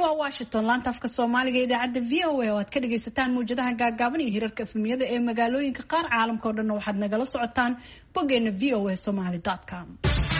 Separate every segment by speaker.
Speaker 1: waa Washington laanta afka Soomaaliga idaacada VOA oo aad ka dhageysataan muujadaha gaagaaban iyo hirarka efemiyada ee magaalooyinka qaar caalamka oo dhan waxaad nagala socotaan boggeena voasomali.com.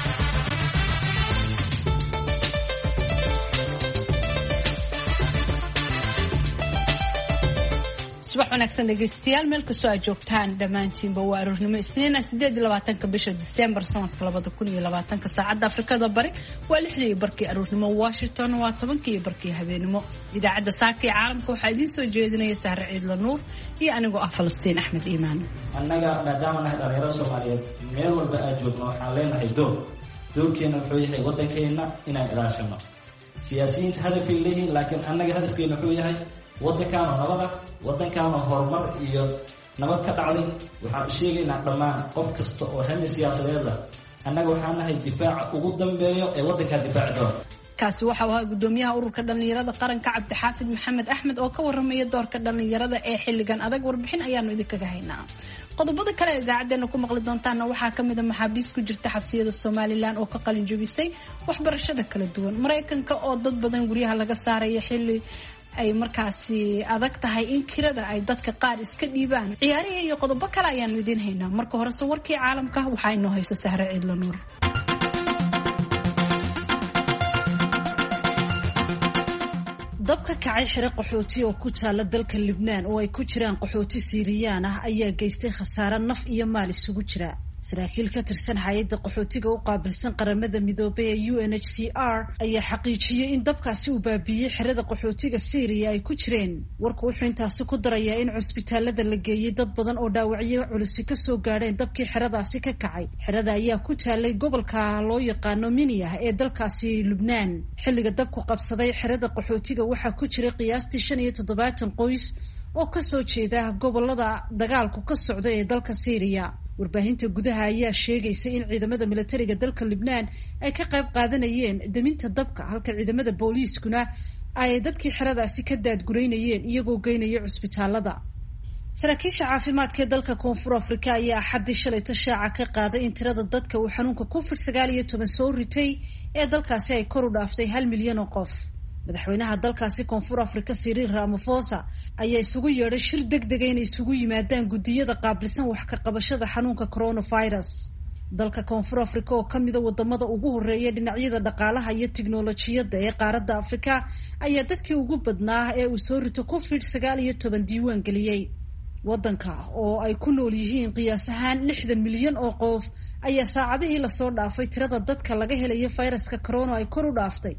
Speaker 1: subax wanaagsan dhageystayaal meel kastoo aad joogtaan dhammaantiinba waa aroornimo isniina 28 bisha December sanadka 2020 saacadda Afrikada Bari waa 6:00 aroornimo Washington waa 10:00 habeenimo idaacadda saaka ee caalamka waxaa idiin soo jeedinaya Sahra Ciidla Nuur iyo anigoo ah Falastiin Axmed Iimaan.
Speaker 2: annaga maadaama nahay dhalinyaro Soomaaliyeed meel walba aad joogno waxaan leenahay doorkeena wuxuu yahay waddankeena inaan ilaashano siyaasiyiinta hadafay leeyihiin laakiin annaga hadafkeena wuxuu yahay waddankaana nabada waddankaana horumar iyo nabad ka dhacday waxaan sheegaynaa dhammaan qof kasta oo hami siyaasadeed leh annaga waxaan nahay difaaca ugu dambeeyo ee waddanka difaaci doona.
Speaker 1: kaasi waxa uu ahaa gudoomiyaha ururka dhalinyarada qaranka Cabdixaafid Maxamed Axmed oo ka waramaya doorka dhalinyarada ee xilligan adag warbixin ayaanu idinkaga haynaa. qodobada kale ee idaacadeena ku maqli doontaan waxaa kamid ah maxaabiis ku jirta xabsiyada Soomaaliland oo ka qalin jabisay waxbarashada kala duwan Mareykanka oo dad badan guryaha laga saaray xilli ay markaasi adag tahay in kirada ay dadka qaar iska dhiibaan ciyaarihi iyo qodobo kale ayaan idin haynaa marka hore warkii caalamka waxaa inoo haysa Sahra Ciidla Nuur. dabka kacay xiro qaxooti oo ku taala dalka Lebanon oo ay ku jiraan qaxooti Siiriyaan ah ayaa geystay khasaare naf iyo maal isugu jira. saraakiil ka tirsan hay'adda qaxootiga u qaabilsan qaramada midoobay ee UNHCR ayaa xaqiijiyay in dabkaasi uu baabiiyay xirada qaxootiga Syria ay ku jireen. warku wuxuu intaasi ku darayaa in cusbitaalada la geeyay dad badan oo dhaawacyo culus ka soo gaadheen dabkii xiradaasi ka kacay. xirada ayaa ku taalay gobolka loo yaqaano Minya ee dalkaasi Lebanon. xilliga dabku qabsaday xirada qaxootiga waxaa ku jiray qiyaastii 75 qoys oo ka soo jeeda gobolada dagaalku ka socda ee dalka Syria. warbaahinta gudaha ayaa sheegaysa in ciidamada militariga dalka Lebanon ay ka qayb qaadanayeen daminta dabka halka ciidamada booliiskuna ay dadkii xiradaasi ka daadgureynayeen iyagoo geynaya cusbitaalada. saraakiisha caafimaadka ee dalka Koonfur Afrika ayaa xaddii shalay shaaca ka qaaday in tirada dadka uu xanuunka COVID-19 soo ritay ee dalkaasi ay kor u dhaaftay 1 milyan oo qof. madaxweynaha dalkaasi Koonfur Afrika Cyril Ramaphosa ayaa isugu yeedhay shir degdeg ah inay isugu yimaadaan gudiyada qaabilsan wax ka qabashada xanuunka coronavirus. dalka Koonfur Afrika oo kamid ah wadamada ugu horeeya dhinacyada dhaqaalaha iyo tiknoolajiyada ee qaaradda Afrika ayaa dadkii ugu badnaa ee uu soo rito COVID-19 diiwaan geliyay. wadanka oo ay ku nool yihiin qiyaas ahaan 60 milyan oo qof ayaa saacadihii la soo dhaafay tirada dadka laga helayo fayraska corona ay kor u dhaaftay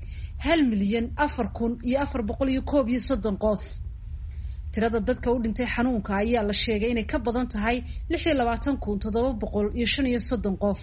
Speaker 1: 1,4,431 qof. tirada dadka u dhintay xanuunka ayaa la sheegay inay ka badan tahay 26,735 qof.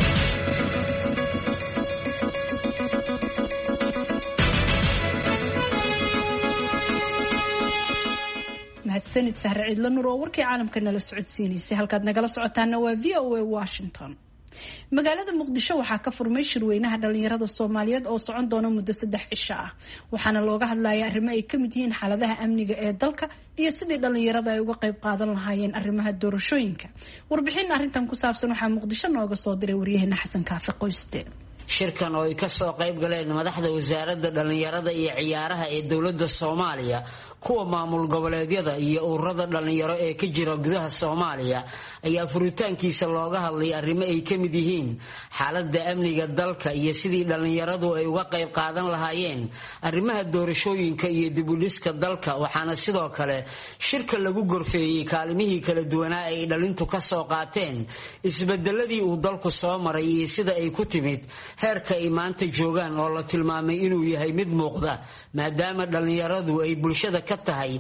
Speaker 1: mahadsanid Sahra Ciidla Nuur oo warkii caalamka nala socodsiinaysay halkaad nagala socotaana waa VOA Washington. magaalada Muqdisho waxaa ka furmay shirweynaha dhalinyarada Soomaaliyeed oo socon doona muddo 3 cisho ah waxaana looga hadlayaa arrimo ay kamid yihiin xaaladaha amniga ee dalka iyo sidii dhalinyarada ay uga qayb qaadan lahaayeen arrimaha doorashooyinka. warbixin arrintan ku saabsan waxaa Muqdisho nooga soo diray waryaheena Xasan Kaafi Qoyste.
Speaker 3: shirkan oo ay ka soo qayb galeen madaxda wasaaradda dhalinyarada iyo ciyaaraha ee dawladda Soomaaliya kuwa maamul goboleedyada iyo ururada dhalinyaro ee ka jira gudaha Soomaaliya ayaa furitaankiisa looga hadlay arrimo ay ka mid yihiin xaaladda amniga dalka iyo sidii dhalinyaradu ay uga qayb qaadan lahaayeen arrimaha doorashooyinka iyo dib u dhiska dalka. waxaana sidoo kale shirka lagu gorfeeyay kaalimihii kala duwanaa ay dhalintu ka soo qaateen isbedeladii uu dalku soo maray iyo sida ay ku timid heerka ay maanta joogaan oo la tilmaamay inuu yahay mid muuqda maadaama dhalinyaradu ay bulshada ka tahay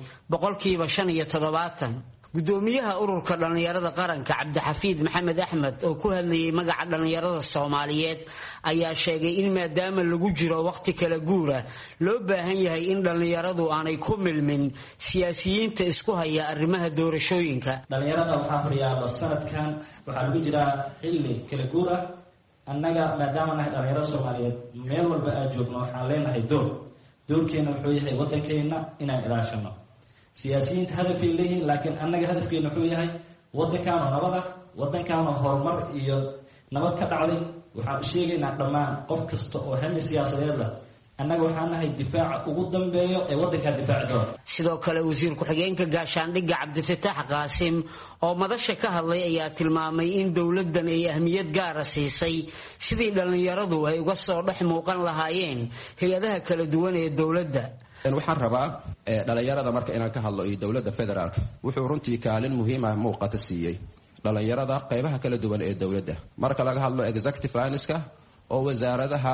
Speaker 3: 75%. gudoomiyaha ururka dhalinyarada qaranka Cabdixaafid Maxamed Axmed oo ku hadlayay magaca dhalinyarada Soomaaliyeed ayaa sheegay in maadaama lagu jiro waqti kala guura loo baahan yahay in dhalinyaradu aanay ku milmin siyaasiyiinta isku haya arrimaha doorashooyinka.
Speaker 2: dhalinyarada waxaa horyaala sanadkan waxaa lagu jiraa xilli kala guura. annaga maadaama nahay dhalinyaro Soomaaliyeed meel walba aad joogno waxaan leenahay doorkeena wuxuu yahay waddankeena inaan ilaashano siyaasiyiinta hadafay leeyihiin laakiin annaga hadafkeena wuxuu yahay waddankaana nabada waddankaana horumar iyo nabad ka dhacday waxaan sheegaynaa dhammaan qof kasta oo hami siyaasadeed leh annaga waxaan nahay difaaca ugu dambeeyo ee waddankaa difaaci doona.
Speaker 3: sidoo kale wasiir ku-xigeenka gaashaandhigga cabdifataax qaasim oo madasha ka hadlay ayaa tilmaamay in dowladdan ay ahmiyad gaara siisay sidii dhallinyaradu ay uga soo dhex muuqan lahaayeen hay-adaha kala duwan ee dowladda.
Speaker 4: waxaan rabaa dhalinyarada marka inaan ka hadlo iyo dowladda federaalka wuxuu runtii kaalin muhiim ah muuqata siiyey dhalinyarada qaybaha kala duwan ee dowladda marka laga hadlo executive lineska oo wasaaradaha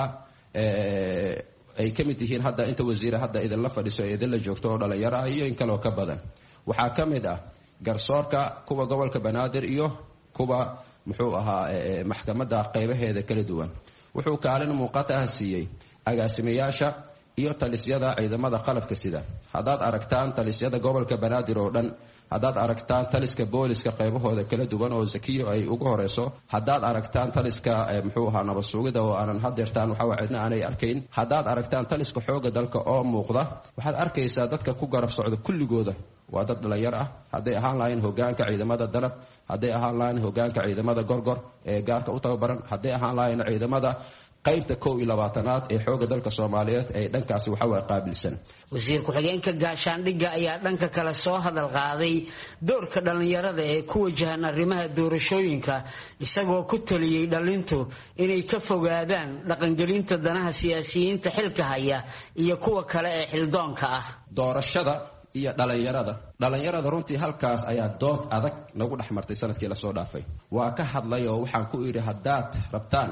Speaker 4: ay ka mid yihiin hadda inta wasiira hadda idinla fadhiso ee idinla joogto oo dhalinyaro ah iyo in kaloo ka badan. waxaa ka mid ah garsoorka kuwa gobolka banaadir iyo kuwa muxuu ahaa maxkamadda qaybaheeda kala duwan. wuxuu kaalin muuqata ah siiyey agaasimayaasha iyo talisyada ciidamada qalabka sida. haddaad aragtaan talisyada gobolka banaadir oo dhan, haddaad aragtaan taliska booliska qaybahooda kala duwan oo zakiyo ay ugu horeyso, haddaad aragtaan taliska muxuu ahaa nabad sugida oo aanan hadeertaan waxaa cidna aanay arkayn, haddaad aragtaan taliska xooga dalka oo muuqda, waxaad arkaysaa dadka ku garab socda kulligooda waa dad dhalinyaro ah. hadday ahaan lahayn hogaanka ciidamada danab, hadday ahaan lahayn hogaanka ciidamada gorgor ee gaarka u tababaran, hadday ahaan lahayn ciidamada qaybta 21aad ee xooga dalka Soomaaliyeed ee dhankaasi waxa way qaabilsan.
Speaker 3: wasiir ku-xigeenka gaashaandhigga ayaa dhanka kale soo hadal qaaday doorka dhalinyarada ee ku wajahan arrimaha doorashooyinka isagoo ku taliyay dhalintu inay ka fogaadaan dhaqangelinta danaha siyaasiyiinta xilka haya iyo kuwa kale ee xildoonka ah.
Speaker 4: doorashada iyo dhalinyarada runtii halkaas ayaa dood adag nagu dhex martay sanadkii la soo dhaafay. waa ka hadlay oo waxaan ku idhi haddaad rabtaan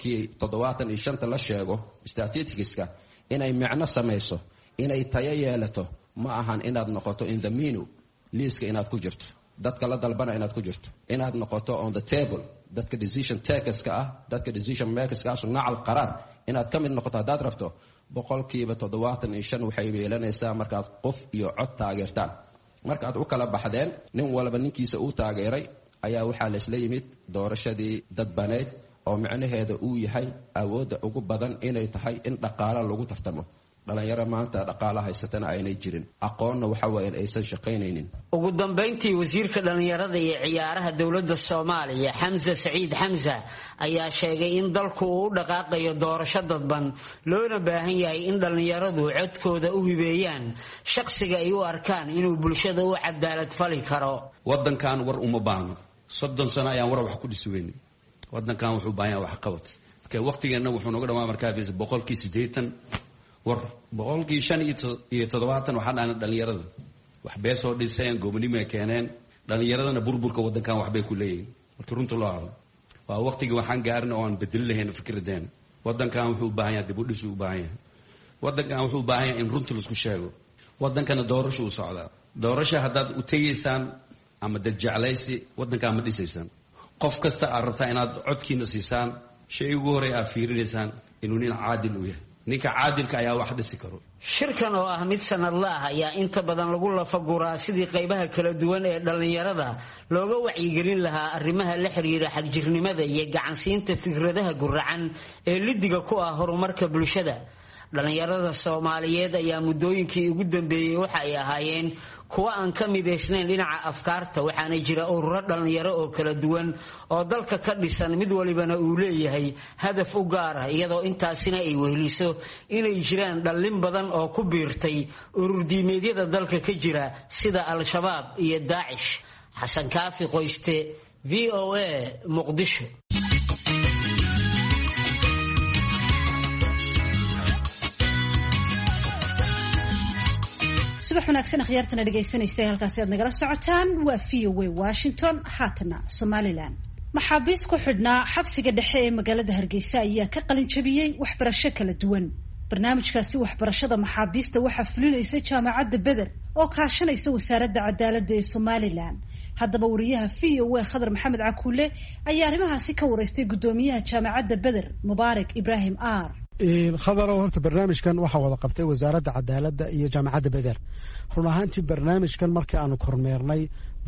Speaker 4: 75% la sheego statisticska inay micno samayso, inay tayo yeelato, ma ahan inaad noqoto in the menu liiska inaad ku jirto, dadka la dalbana inaad ku jirto, inaad noqoto on the table dadka decision takerska ah, dadka decision makerska ah, sunaacal qaraar inaad ka mid noqoto. haddaad rabto 75% waxay yeelanaysaa markaad qof iyo cod taageertaan. markaad u kala baxdeen nin walba ninkiisa uu taageeray ayaa waxaa la isla yimid doorashadii dadbaneed oo micnaheeda uu yahay awoodda ugu badan inay tahay in dhaqaale lagu tartamo. dhalinyaro maanta dhaqaale haysatana aynay jirin, aqoonna waxa weeye aysan shaqaynaynin.
Speaker 3: ugu dambeyntii wasiirka dhalinyarada iyo ciyaaraha dowladda Soomaaliya Xamza Saciid Xamza ayaa sheegay in dalku uu u dhaqaaqayo doorasho dadban loona baahan yahay in dhalinyaradu codkooda u hibeeyaan shaqsiga ay u arkaan inuu bulshada u cadaalad fali karo.
Speaker 5: wadankan war uma baahno 30 sano ayaan war wax ku dhisuweynay. wadankan wuxuu baahan yahay wax qabad. waqtigeena wuxuu nooga dhamaa markaa 80% war 75% waxaan aan dhalinyarada wax bee soo dhiseen gobonimo keeneen. dhalinyaradana burburka wadankan wax bay ku leeyihiin. marka runta loo hadlo waa waqtiga waxaan gaarnay oo aan bedel lahayn fikradeen. wadankan wuxuu u baahan yahay dib u dhis u baahan yahay. wadankan wuxuu u baahan yahay in runta la isku sheego. wadankana doorasho u socdaa. doorasho haddaad u tegaysaan ama dad jeclaysi wadankan ma dhisaysaan. qof kasta aad rabtaa inaad codkiina siisaan, shay ugu horey aad fiirinaysaan inuu nin caadil u yahay. ninka caadilka ayaa wax dhisi karo.
Speaker 3: shirkan oo ah mid sanadle ah ayaa inta badan lagu lafaguraa sidii qaybaha kala duwan ee dhalinyarada looga wacyigelin lahaa arrimaha la xiriira xagjirnimada iyo gacansiinta fikradaha guracan ee lidiga ku ah horumarka bulshada. dhalinyarada Soomaaliyeed ayaa muddooyinkii ugu dambeeyay waxa ay ahaayeen kuwa aan ka midaysnayn dhinaca afkaarta, waxaana jira ururo dhalinyaro oo kala duwan oo dalka ka dhisan mid walibana uu leeyahay hadaf u gaar ah, iyadoo intaasina ay weheliso inay jiraan dhalin badan oo ku biirtay urur diimeedyada dalka ka jira sida Al-Shabaab iyo Daacish. Xasan Kaafi Qoyste, VOA, Muqdisho.
Speaker 1: subax wanaagsan akhyaartana dhegaysanaysa halkaasi aad nagala socotaan waa VOA Washington. haatana Somaliland maxaabiis ku xidhnaa xabsiga dhexe ee magaalada Hargeysa ayaa ka qalin jabiyey waxbarasho kala duwan. barnaamijkaasi waxbarashada maxaabiista waxaa fulinaysa jaamacadda Beder oo kaashanaysa wasaaradda cadaaladda ee Somaliland. haddaba wariyaha VOA Khadar Maxamed Cakuule ayaa arrimahaasi ka wareystay gudoomiyaha jaamacadda Beder Mubaarak Ibrahim Aar.
Speaker 6: khadaro horta barnaamijkan waxaa wada qabtay wasaaradda cadaaladda iyo jaamacadda Beder. run ahaantii barnaamijkan markii aanu kormeernay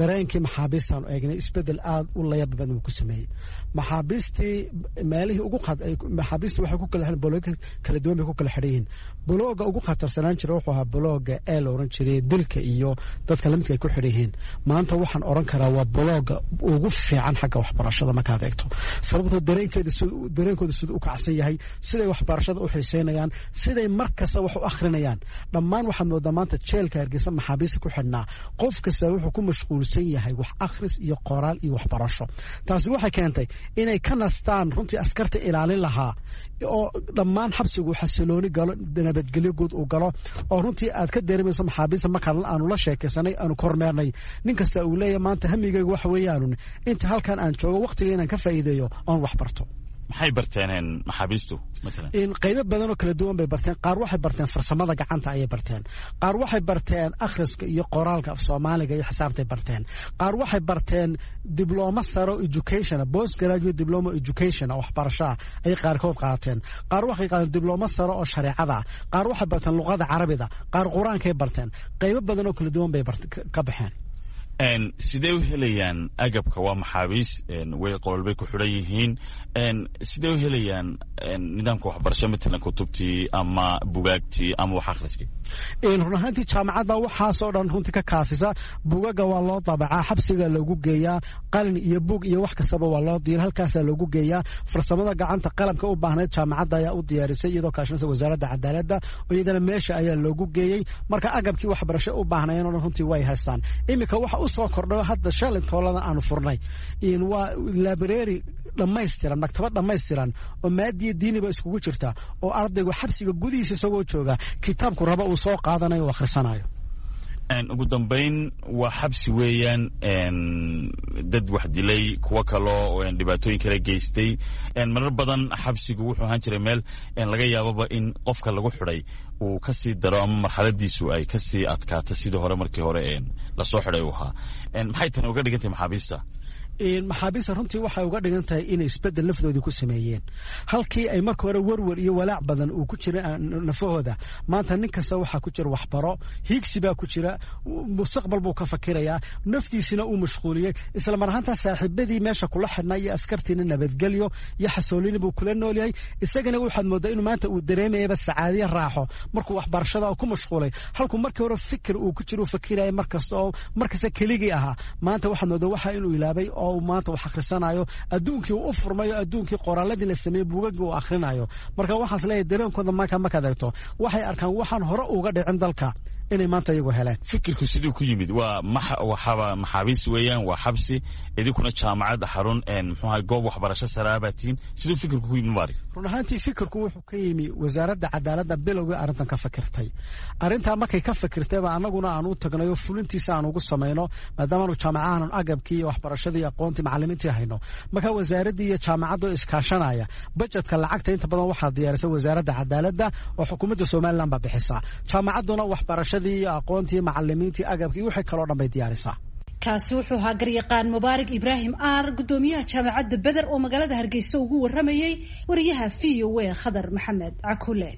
Speaker 6: dareenkii maxaabiistaan eegnay isbedel aad u layab badan uu ku sameeyey maxaabiistii meelihii ugu maxaabiistii waxay ku kala xidhan bolooga kala duwan bay ku kala xidhan yihiin bolooga ugu khatarsanaan jiray wuxuu ahaa bolooga ee la oran jiray dilka iyo dadka lamidka ay ku xidhan yihiin maanta waxaan oran karaa waa bolooga ugu fiican xagga waxbarashada markaad eegto sababtoo dareenkooda siduu u kacsan yahay siday waxbarashada u xiiseynayaan siday mar kasta wax u akhrinayaan dhammaan waxaad moodaa maanta jeelka Hargeysa maxaabiista ku xidhnaa qof kasta wuxuu ku mashquulsan yahay wax akhris iyo qoraal iyo waxbarasho taasi waxay keentay inay ka nastaan runtii askarta ilaalin lahaa oo dhammaan xabsigu xasilooni galo nabadgelyo guud uu galo oo runtii aad ka dareemayso maxaabiista markaan aanu la sheekaysanay aanu kormeernay nin kasta uu leeyahay maanta hamigaygu waxa weeyaan inta halkan aan joogo waqtiga inaan ka faa'iideeyo oon wax barto
Speaker 7: maxay barteen maxaabiistu mesela
Speaker 6: in qaybo badan oo kala duwan bay barteen qaar waxay barteen farsamada gacanta ayay barteen qaar waxay barteen akhriska iyo qoraalka af Soomaaliga iyo xisaabtay barteen qaar waxay barteen diploma saro education post graduate diploma education oo waxbarasho ay qaarkood qaateen qaar waxay qaateen diploma saro oo shariicada qaar waxay barteen luqada Carabiga qaar Quraankay barteen qaybo badan oo kala duwan bay ka baxeen
Speaker 7: sidee u helayaan agabka waa maxaabiis way qolbay ku xidhan yihiin sidee u helayaan nidaamka waxbarasho midna kutubtii ama bugaagtii ama wax akhriskii
Speaker 6: run ahaantii jaamacadda waxaasoo dhan runtii ka kaafisa bugaga waa loo dabacaa xabsiga lagu geeyaa qalin iyo bug iyo wax kastaba waa loo diyaar halkaasaa lagu geeyaa farsamada gacanta qalabka u baahnayd jaamacadda ayaa u diyaarisay iyadoo kaashanaysa wasaaradda cadaaladda oo iyadana meesha ayaa loogu geeyey marka agabkii waxbarasho u baahnayeen oo dhan runtii way haystaan iminka waxa u soo kordhayo hadda shalay tooladan aanu furnay waa library dhammaystiran maktabad dhammaystiran oo maadiya diiniba iskugu jirta oo ardaygu xabsiga gudihiisa isagoo jooga kitaabku raba uu soo qaadanayo oo akhrisanayo
Speaker 7: ugu dambayn waa xabsi weeyaan dad wax dilay kuwa kaloo dhibaatooyin kala geystay marar badan xabsigu wuxuu ahaan jiray meel laga yaababa in qofka lagu xidhay uu ka sii daro ama marxaladiisu ay ka sii adkaato sidii hore markii hore la soo xidhay uu ahaa maxay tani uga dhigan tahay maxaabiista
Speaker 6: maxaabiista runtii waxay uga dhigan tahay inay isbedel lafdoodii ku sameeyeen halkii ay marka hore warwar iyo walaac badan uu ku jira nafahooda maanta nin kasta waxaa ku jira waxbaro hiigsi baa ku jira mustaqbal buu ka fakirayaa naftiisina uu mashquuliyey isla mar ahaantaa saaxiibadii meesha kula xidhnaa iyo askartiina nabadgelyo iyo xasoolini buu kula nool yahay isagana waxaad moodaa inuu maanta uu dareemayaba sacaadiya raaxo markuu waxbarashada ku mashquulay halkuu markii hore fikir uu ku jiro fakiraya markasta keligii ahaa maanta waxaad moodaa waxa inuu ilaabay oo maanta wax akhrisanayo adduunkii uu u furmayo adduunkii qoraaladii la sameeyay buugaggii uu akhrinayo marka waxaas leeyahay dareenkooda markaad eegto waxay arkaan waxaan hore uga dhicin dalka inay maanta iyagu heleen
Speaker 7: fikirku siduu ku yimid waa maxaabiis weeyaan waa xabsi idinkuna jaamacadda xarun muxuu goob waxbarasho saraabatiin siduu fikirku ku yimid maari
Speaker 6: run ahaantii fikirku wuxuu ka yimi wasaaradda cadaaladda bilowgii arrintan ka fakirtay arrintaa markay ka fakirtayba annaguna aan u tagnayo fulintiisa aan ugu samayno maadaamaanu jaamacahan agabkii iyo waxbarashadii iyo aqoontii macallimiintii hayno marka wasaaraddii iyo jaamacaddu iskaashanaya bajetka lacagta inta badan waxaa diyaarisay wasaaradda cadaaladda oo xukuumadda Soomaaliland baa bixisa jaamacadduna waxbarashadii iyo aqoontii macallimiintii agabkii wixii kale oo dhan bay diyaarisaa
Speaker 1: kaasi wuxuu ahaa garyaqaan mubaarak ibraahim aar gudoomiyaha jaamacadda Beder oo magaalada Hargeysa ugu waramayay wariyaha VOA Khadar Maxamed Cakule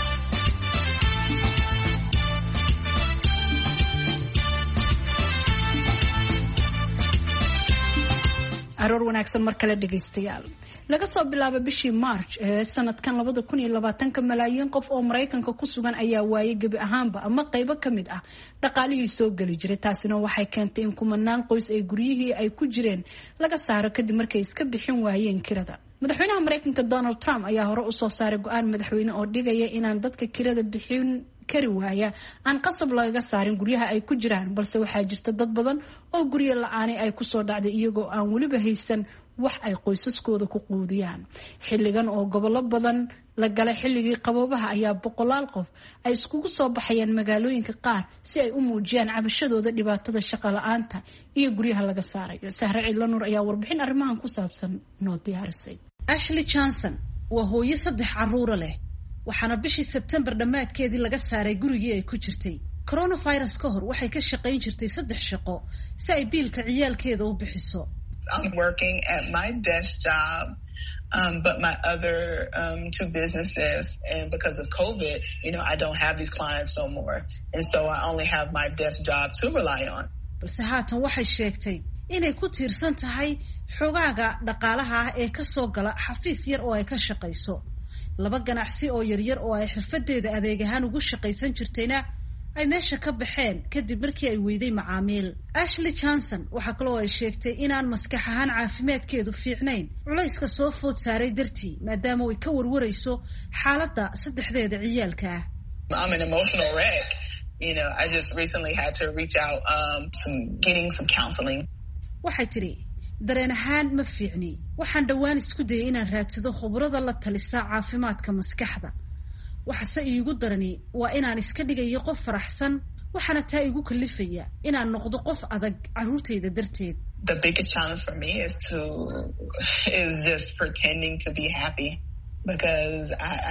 Speaker 8: aroor wanaagsan mar kale dhageystayaal laga soo bilaabo bishii March ee sanadkan 2020 malaayiin qof oo Mareykanka ku sugan ayaa waayay gabi ahaanba ama qaybo kamid ah dhaqaalihii soo gali jiray taasina waxay keentay in kumanaan qoys ay guryihii ay ku jireen laga saaro kadib markay iska bixin waayeen kirada madaxweynaha Mareykanka Donald Trump ayaa hore u soo saaray go'aan madaxweyne oo dhigaya inaan dadka kirada bixin kari waaya aan qasab laga saarin guryaha ay ku jiraan balse waxaa jirta dad badan oo guryo la'aan ay ku soo dhacday iyagoo aan waliba haysan wax ay qoysaskooda ku quudiyaan xilligan oo gobollo badan la galay xilligii qaboobaha ayaa boqolaal qof ay iskugu soo baxayeen magaalooyinka qaar si ay u muujiyaan cabashadooda dhibaatada shaqo la'aanta iyo guryaha laga saarayo Sahra Ciidlanuur ayaa warbixin arrimahan ku saabsan noo diyaarisay
Speaker 1: Ashley Johnson waa hooyo 3 carruur leh waxaana bishii September dhamaadkeedii laga saaray gurigii ay ku jirtay coronavirus ka hor waxay ka shaqayn jirtay 3 shaqo si ay biilka ciyaalkeeda u bixiso
Speaker 9: I'm working at my desk job but my other 2 businesses and because of COVID I don't have these clients no more and so I only have my desk job to rely on
Speaker 1: balse haatan waxay sheegtay inay ku tiirsan tahay xogaaga dhaqaalaha ah ee ka soo gala xafiis yar oo ay ka shaqayso. 2 ganacsi oo yaryar oo ay xirfadeeda adeeg ahaan ugu shaqaysan jirtayna ay meesha ka baxeen kadib markii ay weyday macaamiil. Ashley Johnson waxa kale oo ay sheegtay inaan maskax ahaan caafimaadkeedu fiicnayn culayska soo food saaray dartii maadaama ay ka warwarayso xaaladda saddexdeeda ciyaalka ah.
Speaker 9: I'm an emotional wreck. You know, I just recently had to reach out getting some counseling.
Speaker 1: Waxay tiri dareen ahaan ma fiicni. Waxaan dhawaan isku dayay inaan raadsado khubarada la talisa caafimaadka maskaxda. waxase iigu darani waa inaan iska dhigayo qof faraxsan waxaana taa igu kalifaya inaan noqdo qof adag caruurtayda darteed.
Speaker 9: The biggest challenge for me is just pretending to be happy because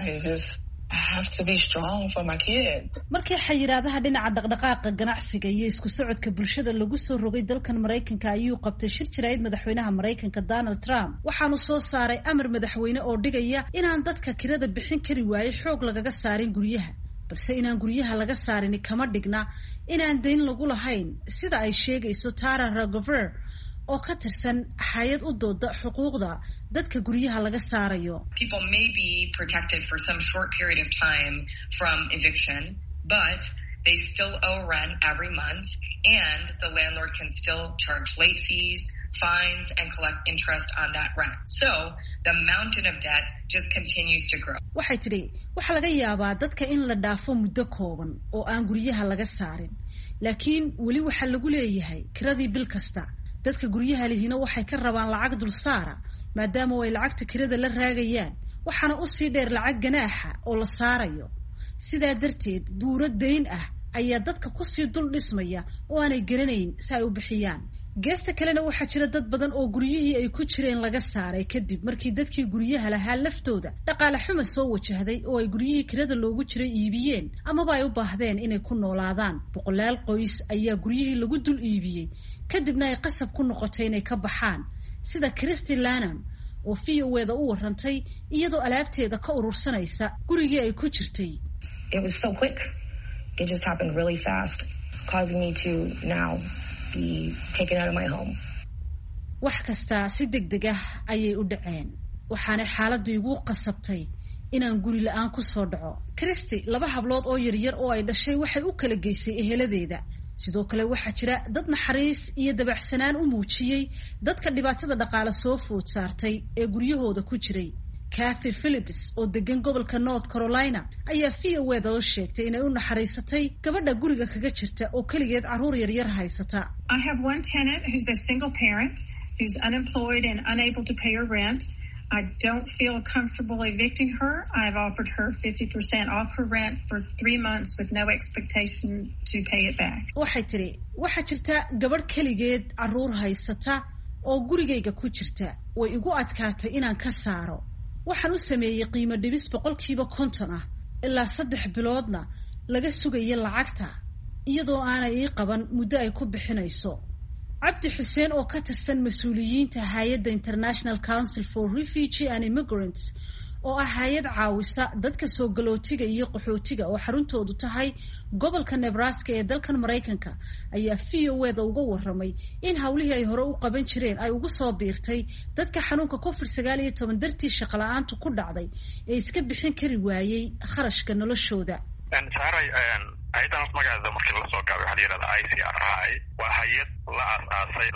Speaker 9: I have to be strong for my kids.
Speaker 1: Markii xayiraadaha dhinaca dhaqdhaqaaqa ganacsiga iyo isku socodka bulshada lagu soo rogay dalkan Mareykanka ayuu qabtay shir jirayd madaxweynaha Mareykanka Donald Trump waxaanu soo saaray amar madaxweyne oo dhigaya inaan dadka kirada bixin kari waayay xoog lagaga saarin guryaha balse inaan guryaha laga saarin kama dhigna inaan deyn lagu lahayn sida ay sheegayso Tara Ragover oo ka tirsan hay'ad u dooda xuquuqda dadka guryaha laga saarayo.
Speaker 10: People may be protected for some short period of time from eviction, but they still owe rent every month and the landlord can still charge late fees, fines and collect interest on that rent. So the mountain of debt just continues to grow.
Speaker 1: Waxay tiri waxa laga yaabaa dadka in la dhaafo muddo kooban oo aan guryaha laga saarin laakiin wali waxa lagu leeyahay kiradii bil kasta. Dadka guryaha lehina waxay ka rabaan lacag dul saara maadaama ay lacagta kirada la raagayaan waxaana u sii dheer lacag ganaaxa oo la saarayo. Sidaa darteed buuro deyn ah ayaa dadka ku sii dul dhismaya oo aanay garanayn si ay u bixiyaan. Geesta kalena waxaa jira dad badan oo guryihii ay ku jireen laga saaray kadib markii dadkii guryaha lahaa laftooda dhaqaale xumo soo wajahday oo ay guryihii kirada loogu jiray iibiyeen amaba ay u baahdeen inay ku noolaadaan. Boqolaal qoys ayaa guryihii lagu dul iibiyey kadibna ay qasab ku noqotay inay ka baxaan sida Christy Lanham oo fiyoweeda u warantay iyadoo alaabteeda ka urursanaysa gurigii ay ku jirtay.
Speaker 11: It was so quick. It just happened really fast, causing me to now be taken out of my home.
Speaker 1: Wax kasta si degdeg ah ayay u dhaceen waxaana xaaladdu igu qasabtay inaan guri la'aan ku soo dhaco. Christy 2 hablood oo yaryar oo ay dhashay waxay u kala geysay eheladeeda. Sidoo kale waxaa jira dad naxariis iyo dabacsanaan u muujiyay dadka dhibaatada dhaqaale soo food saartay ee guryahooda ku jiray. Kathy Phillips oo degan gobolka North Carolina ayaa fiyoweeda oo sheegtay inay u naxariisatay gabadha guriga kaga jirta oo kaligeed caruur yaryar haysata.
Speaker 12: I have one tenant who's a single parent who's unemployed and unable to pay her rent. I don't feel comfortable evicting her. I've offered her 50% off her rent for 3 months with no expectation to pay it back.
Speaker 1: Waxay tiri waxa jirta gabadh kaligeed caruur haysata oo gurigayga ku jirta way igu adkaatay inaan ka saaro. Waxaan u sameeyay qiimo dhibis 50% ah ilaa 3 biloodna laga sugayay lacagta iyadoo aanay ii qaban muddo ay ku bixinayso. Cabdi Xuseen oo ka tirsan mas'uuliyiinta hay'adda International Council for Refugees and Immigrants oo ah hay'ad caawisa dadka soo galootiga iyo qaxootiga oo xaruntoodu tahay gobolka Nebraska ee dalkan Mareykanka ayaa fiyoweeda uga warramay in hawlihii ay hore u qaban jireen ay ugu soo biirtay dadka xanuunka COVID-19 dartii shaqo la'aantu ku dhacday ee iska bixin kari waayay kharashka noloshooda.
Speaker 13: hay'adan magaceeda markii la soo gaabay waxa la yiraahdaa ICRI waa hay'ad la aasaasay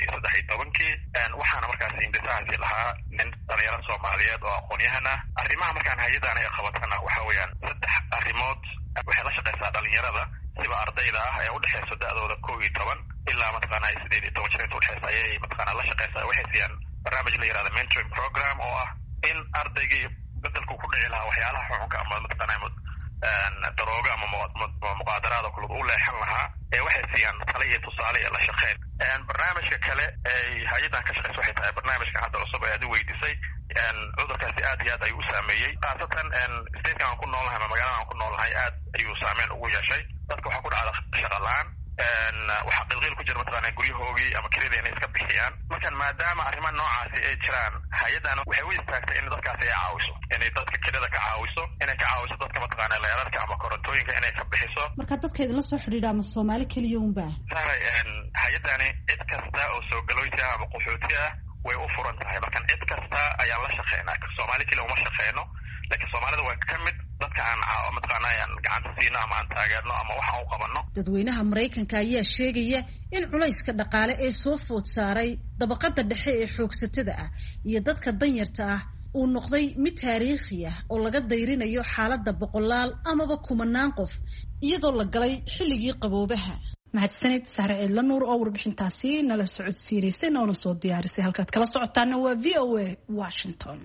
Speaker 13: 2013 waxaana markaas indisaasi lahaa nin dhalinyaro Soomaaliyeed oo aqoon-yahan ah. Arrimaha markaan hay'adan ay qabatana waxa weeyaan 3 arrimood waxay la shaqeysaa dhalinyarada sida ardayda ah ee u dhaxaysa da'dooda 11 ilaa mataqaanaa 18 jir inta u dhaxaysa ayay mataqaanaa la shaqeysaa. Waxay siiyaan barnaamij la yiraahdo mentoring program oo ah in ardaygii bedelku ku dhici lahaa waxyaalaha xunka ama mataqaanaa darooga ama muqaadaraada kullu u leexan lahaa ee waxay siiyaan talo iyo tusaale iyo la shaqeyn. Barnaamijka kale ee hay'adan ka shaqeysa waxay tahay barnaamijka hadda cusub ee aad weydiisay cudurkaasi aad iyo aad ayuu saameeyay khaasatan state-kan aan ku noolahay ama magaalada aan ku noolahay aad ayuu saameyn ugu yeeshay. Dadka waxaa ku dhacda shaqo la'aan waxaa qilqiil ku jira mataqaana guryahoogii ama kirada inay iska bixiyaan. marka maadaama arrimaha noocaasi ay jiraan, hay-addan waxay u istaagtay in dadkaasi ay caawiso, inay dadka kirada ka caawiso, inay ka caawiso dadka mataqaana leerarka ama korontooyinka inay ka bixiso.
Speaker 1: marka dadka idinla soo xidhiidha ama Soomaali kaliya unbaa
Speaker 13: saray hay-addani cid kasta oo soo galoyti ah ama qaxooti ah way u furan tahay. marka cid kasta ayaan la shaqeynaa, Soomaali kaliya uma shaqeyno, laakiin Soomaalida waa ka mid dadka aan mataqaana aan gacanta siino ama aan taageerno ama waxa u qabanno.
Speaker 1: dadweynaha Mareykanka ayaa sheegaya in culayska dhaqaale ee soo food saaray dabaqada dhexe ee xoogsatada ah iyo dadka danyarta ah uu noqday mid taariikhi ah oo laga dayrinayo xaaladda boqolaal amaba kumanaan qof iyadoo la galay xilligii qaboobaha.
Speaker 8: mahadsanid Sahre Ciidla Nuur oo warbixintaasi nala socodsiinaysay noona soo diyaarisay. halkaad kala socotaana waa VOA Washington.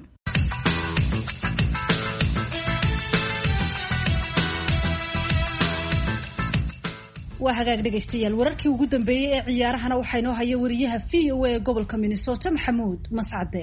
Speaker 8: waa hagaag dhegaystayaal, wararkii ugu dambeeyey ee ciyaarahana waxaa inoo haya wariyaha VOA ee gobolka Minnesota Maxamuud Mascade.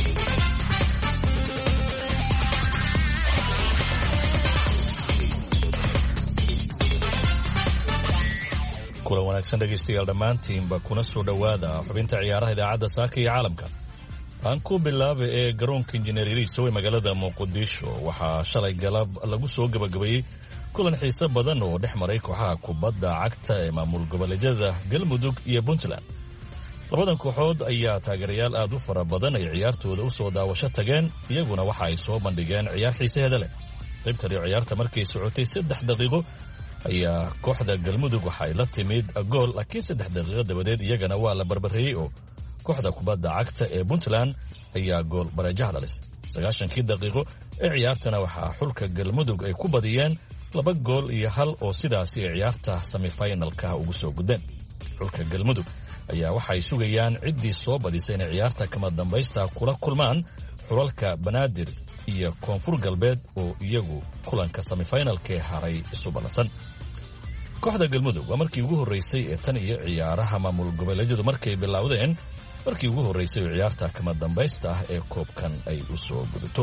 Speaker 14: kulan wanaagsan dhegaystayaal dhammaantiinba kuna soo dhowaada xubinta ciyaaraha idaacadda saaka iyo caalamka. aan ku bilaabay ee garoonka injineer Iriso ee magaalada Muqdisho waxaa shalay galab lagu soo gabagabeeyey kulan xiiso badan oo dhex maray kooxaha kubadda cagta ee maamul goboleedyada Galmudug iyo Puntland. labadan kooxood ayaa taageerayaal aad u fara badan ay ciyaartooda u soo daawasho tageen, iyaguna waxa ay soo bandhigeen ciyaar xiisaheeda leh. qaybta ciyaarta markay socotay 3 daqiiqo ayaa kooxda Galmudug waxay la timid gool, laakiin 3 daqiiqo dabadeed iyagana waa la barbareeyay oo kooxda kubadda cagta ee Puntland ayaa gool bareejaha dhalisay. 90 daqiiqo ee ciyaartana waxaa xulka Galmudug ay ku badiyeen 2 gool iyo 1 oo sidaasi ay ciyaarta semi-finalka ugu soo gudbeen. xulka Galmudug ayaa waxay sugayaan ciddii soo badisay inay ciyaarta kama dambaysta kula kulmaan xulalka Banaadir iyo Koonfur Galbeed oo iyagu kulanka semi-finalka haray isu balansan. kooxda Galmudug waa markii ugu horeysay ee tan iyo ciyaaraha maamul goboleedyadu markay bilowdeen markii ugu horeysay ciyaarta kama dambaysta ee koobkan ay u soo gudubto.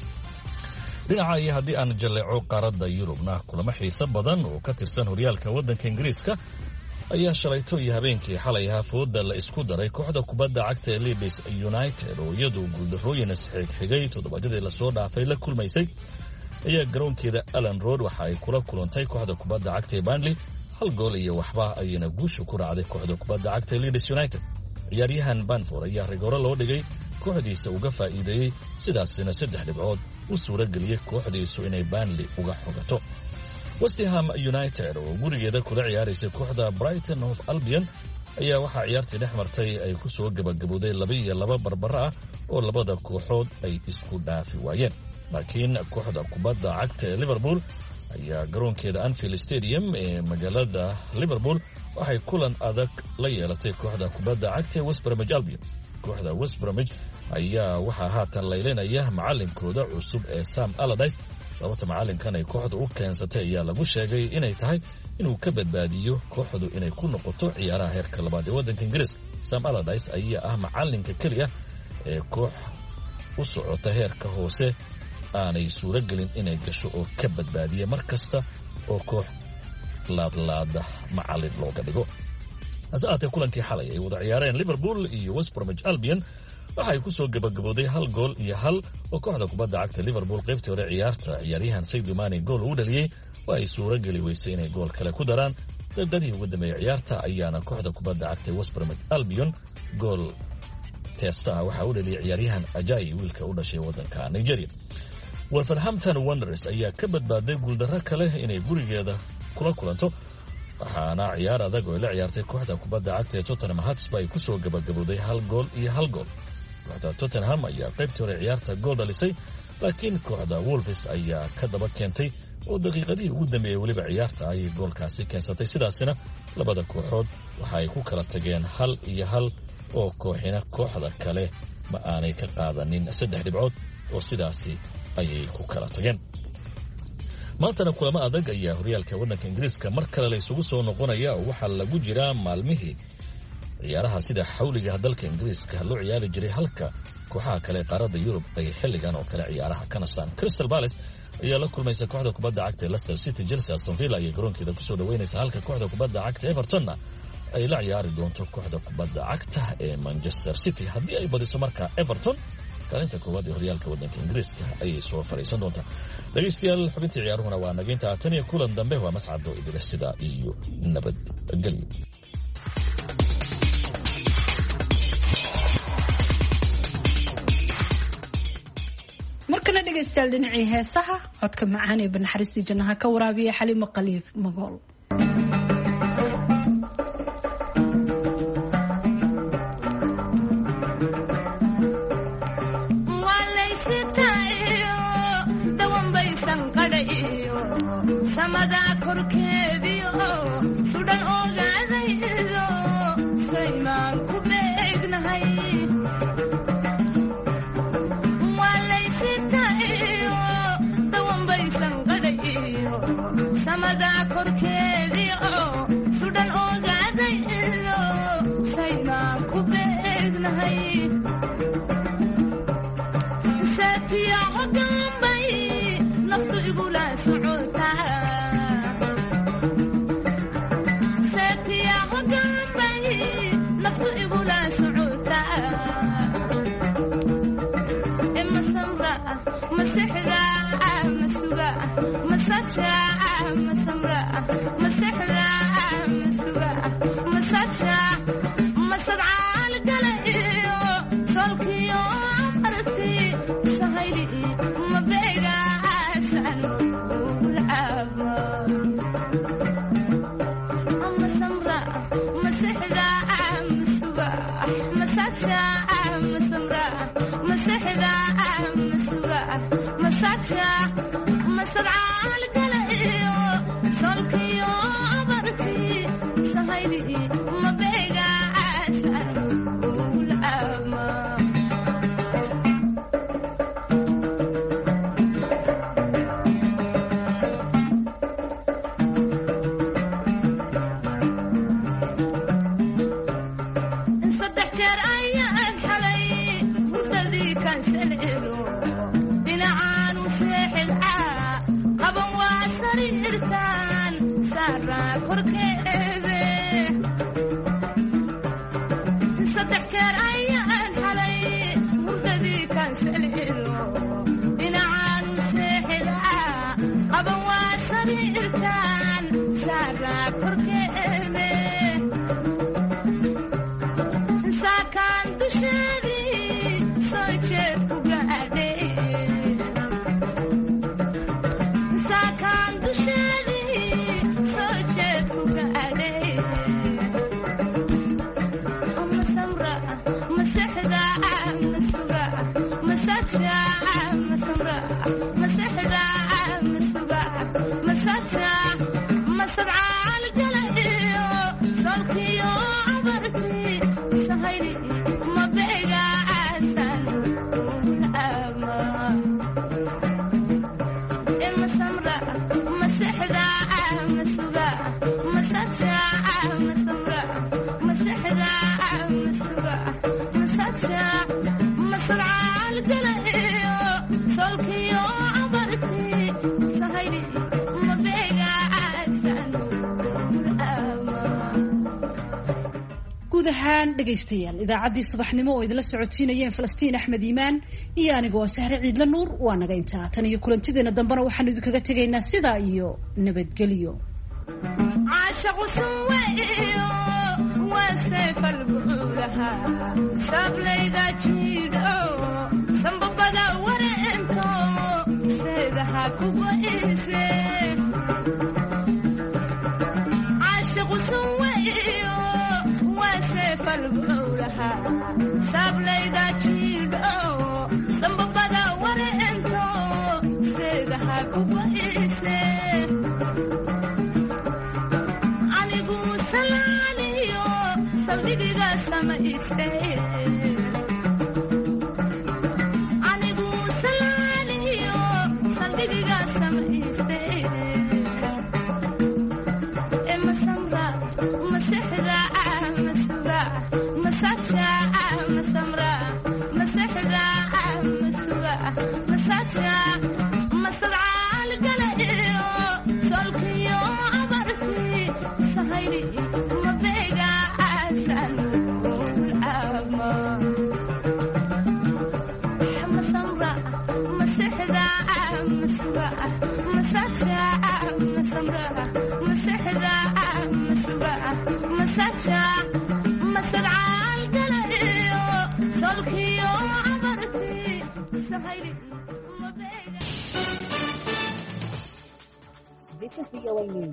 Speaker 14: dhinaca iyo haddii aan jaleeco qaaradda Yurubna kulamo xiiso badan oo ka tirsan horyaalka waddanka Ingiriiska ayaa shalayto iyo habeenkii xalay ahaa fooda la isku daray kooxda kubadda cagta ee Leeds United oo iyadu guuldarrooyin isxigxigay toddobaadyadii lasoo dhaafay la kulmaysay ayaa garoonkeeda Allen Road waxa ay kula kulantay kooxda kubadda cagta ee Burnley 1 gool iyo waxba ayayna guusha ku raacday kooxda kubadda cagta ee Leeds United. ciyaaryahan Banford ayaa rigooro loo dhigay kooxdiisa uga faa'iideeyay, sidaasina 3 dhibcood u suura geliyay kooxdiisu inay Burnley uga xogato. West Ham United oo gurigeeda kula ciyaaraysay kooxda Brighton of Albion ayaa waxaa ciyaartii dhex martay ay ku soo gabagabowday 2-2 barbaro ah oo labada kooxood ay isku dhaafi waayeen. laakiin kooxda kubadda cagta ee Liverpool ayaa garoonkeeda Anfield Stadium ee magaalada Liverpool waxay kulan adag la yeelatay kooxda kubadda cagta ee West Bromwich Albion. kooxda West Bromwich ayaa waxaa haatan laylinaya macallinkooda cusub ee Sam Allardyce. sababta macallinkan ay kooxda u keensatay ayaa lagu sheegay inay tahay inuu ka badbaadiyo kooxdu inay ku noqoto ciyaaraha heerka labaad ee waddanka Ingiriiska. Sam Allardyce ayaa ah macallinka kaliya ee koox u socota heerka hoose aanay suura gelin inay gasho oo ka badbaadiya mar kasta oo koox laadlaada macallin looga dhigo. hase ahaatee kulankii xalay ay wada ciyaareen Liverpool iyo West Bromwich Albion waxay ku soo gabagabowday 1 gool iyo 1 oo kooxda kubadda cagta Liverpool qaybtii hore ciyaarta ciyaaryahan Sadio Mane gool u dhaliyay oo ay suura geli weysay inay gool kale ku daraan. daqiiqadii ugu dambeeyay ciyaarta ayaana kooxda kubadda cagta West Bromwich Albion gool testa waxa uu dhaliyay ciyaaryahan Ajayi wiilka u dhashay waddanka Nigeria. Wolverhampton Wanderers ayaa ka badbaaday guuldarro kale inay gurigeeda kula kulanto, waxaana ciyaar adag oo la ciyaartay kooxda kubadda cagta ee Tottenham Hotspur ay ku soo gabagabowday 1 gool iyo 1 gool. kooxda Tottenham ayaa qaybtii hore ciyaarta gool dhalisay, laakiin kooxda Wolves ayaa ka daba keentay oo daqiiqadii ugu dambeeyay waliba ciyaarta ay goolkaasi keensatay. sidaasina labada kooxood waxa ay ku kala tageen 1 iyo 1 oo kooxina kooxda kale ma aanay ka qaadanin 3 dhibcood oo sidaasi ayay ku kala tageen. maantana kulamo adag ayaa horyaalka waddanka Ingiriiska mar kale la isugu soo noqonaya oo waxaa lagu jiraa maalmihii ciyaaraha sida xawliga dalka ingiriiska loo ciyaari jiray halka kooxaha kale qaaradda Yurub ay xilligan oo kale ciyaaraha ka nastaan. Crystal Palace ayaa la kulmaysa kooxda kubadda cagta ee Leicester City. Chelsea Aston Villa ayaa garoonkeeda ku soo dhaweynaysa halka kooxda kubadda cagta Everton ay la ciyaari doonto kooxda kubadda cagta ee Manchester City. Haddii ay badiso marka Everton kaalinta koowaad ee horyaalka waddanka ingiriiska ayay soo fariisan doontaa. dhegaystayaal xubintii ciyaaruhuna waa nageynta tan iyo kulan dambe waa mascado idile sida iyo nabadgelyo.
Speaker 8: markana dhegaystayaal dhinacii heesaha codka macaan ee banaxariistii jannaha ka waraabiya Xaliimo Khaliif Magool.
Speaker 15: samada korkeediyo sudan ogaadaydo saymaan ku beegnahay walaysitayo dawanbaysan qadhayo samada korkeediyo sudan ogaadaydo saymaan ku beegnahay satiya ogambay naftu igula socotaa مسحرة مسوقة مساتشة مسمرة مسحرة مسوقة مساتشة مسرعة القلقيو صلكيو مرتي سهيلي مبيقى أسألو العبا مسمرة مسحرة مسوقة مساتشة مسمرة مسحرة مساتشة مسرعة القلقيو صلكيو برتي سهيلي مبيقى أسألو العبا
Speaker 1: guud ahaan dhegaystayaal idaacaddii subaxnimo oo idinla socodsiinayeen Falastiin Axmed Iimaan iyo anigoo Sahre Ciidla Nuur waa naga intaa tan iyo kulantideena dambana waxaanu idinkaga tegaynaa sidaa iyo nabadgelyo.
Speaker 15: عاشق سويو وسيف البلها سبلي ذا جيدو سنببدا ورنتو سيدها كويسه عاشق سويو وسيف البلها سبلي ذا جيدو سنببدا ورنتو سيدها كويسه saldigiga samaystay anigu salaaniyo saldigiga samaystay masamra masixra masuga
Speaker 16: This is VOA News.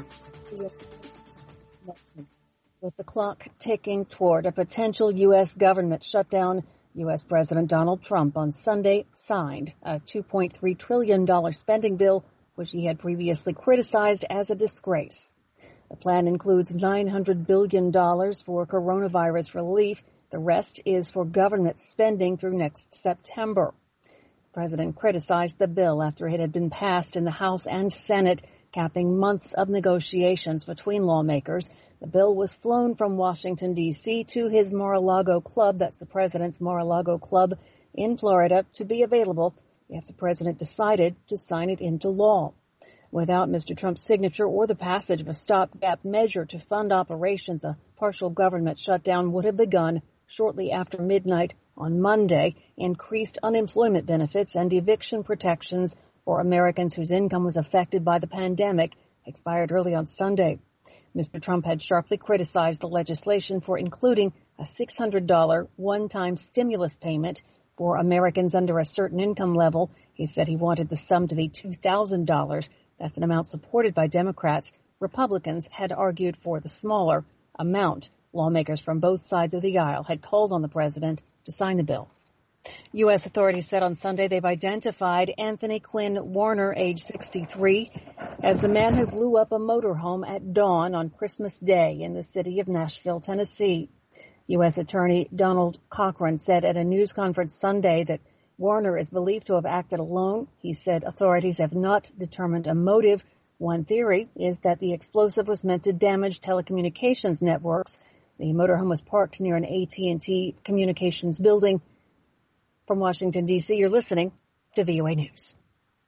Speaker 16: With the clock ticking toward a potential U.S. government shutdown, U.S. President Donald Trump on Sunday signed a $2.3 trillion spending bill, which he had previously criticized as a disgrace. The plan includes $900 billion for coronavirus relief. The rest is for government spending through next September. The president criticized the bill after it had been passed in the House and Senate, capping months of negotiations between lawmakers. The bill was flown from Washington, D.C. to his Mar-a-Lago club, that's the president's Mar-a-Lago club in Florida, to be available if the president decided to sign it into law. Without Mr. Trump's signature or the passage of a stopgap measure to fund operations, a partial government shutdown would have begun shortly after midnight on Monday. Increased unemployment benefits and eviction protections for Americans whose income was affected by the pandemic expired early on Sunday. Mr. Trump had sharply criticized the legislation for including a $600 one-time stimulus payment for Americans under a certain income level. He said he wanted the sum to be $2,000. That's an amount supported by Democrats. Republicans had argued for the smaller amount. Lawmakers from both sides of the aisle had called on the president to sign the bill. U.S. authorities said on Sunday they've identified Anthony Quinn Warner, age 63, as the man who blew up a motorhome at dawn on Christmas Day in the city of Nashville, Tennessee. U.S. Attorney Donald Cochran said at a news conference Sunday that Warner is believed to have acted alone. He said authorities have not determined a motive. One theory is that the explosive was meant to damage telecommunications networks. The motorhome was parked near an AT&T communications building. From Washington, D.C., you're listening to VOA News.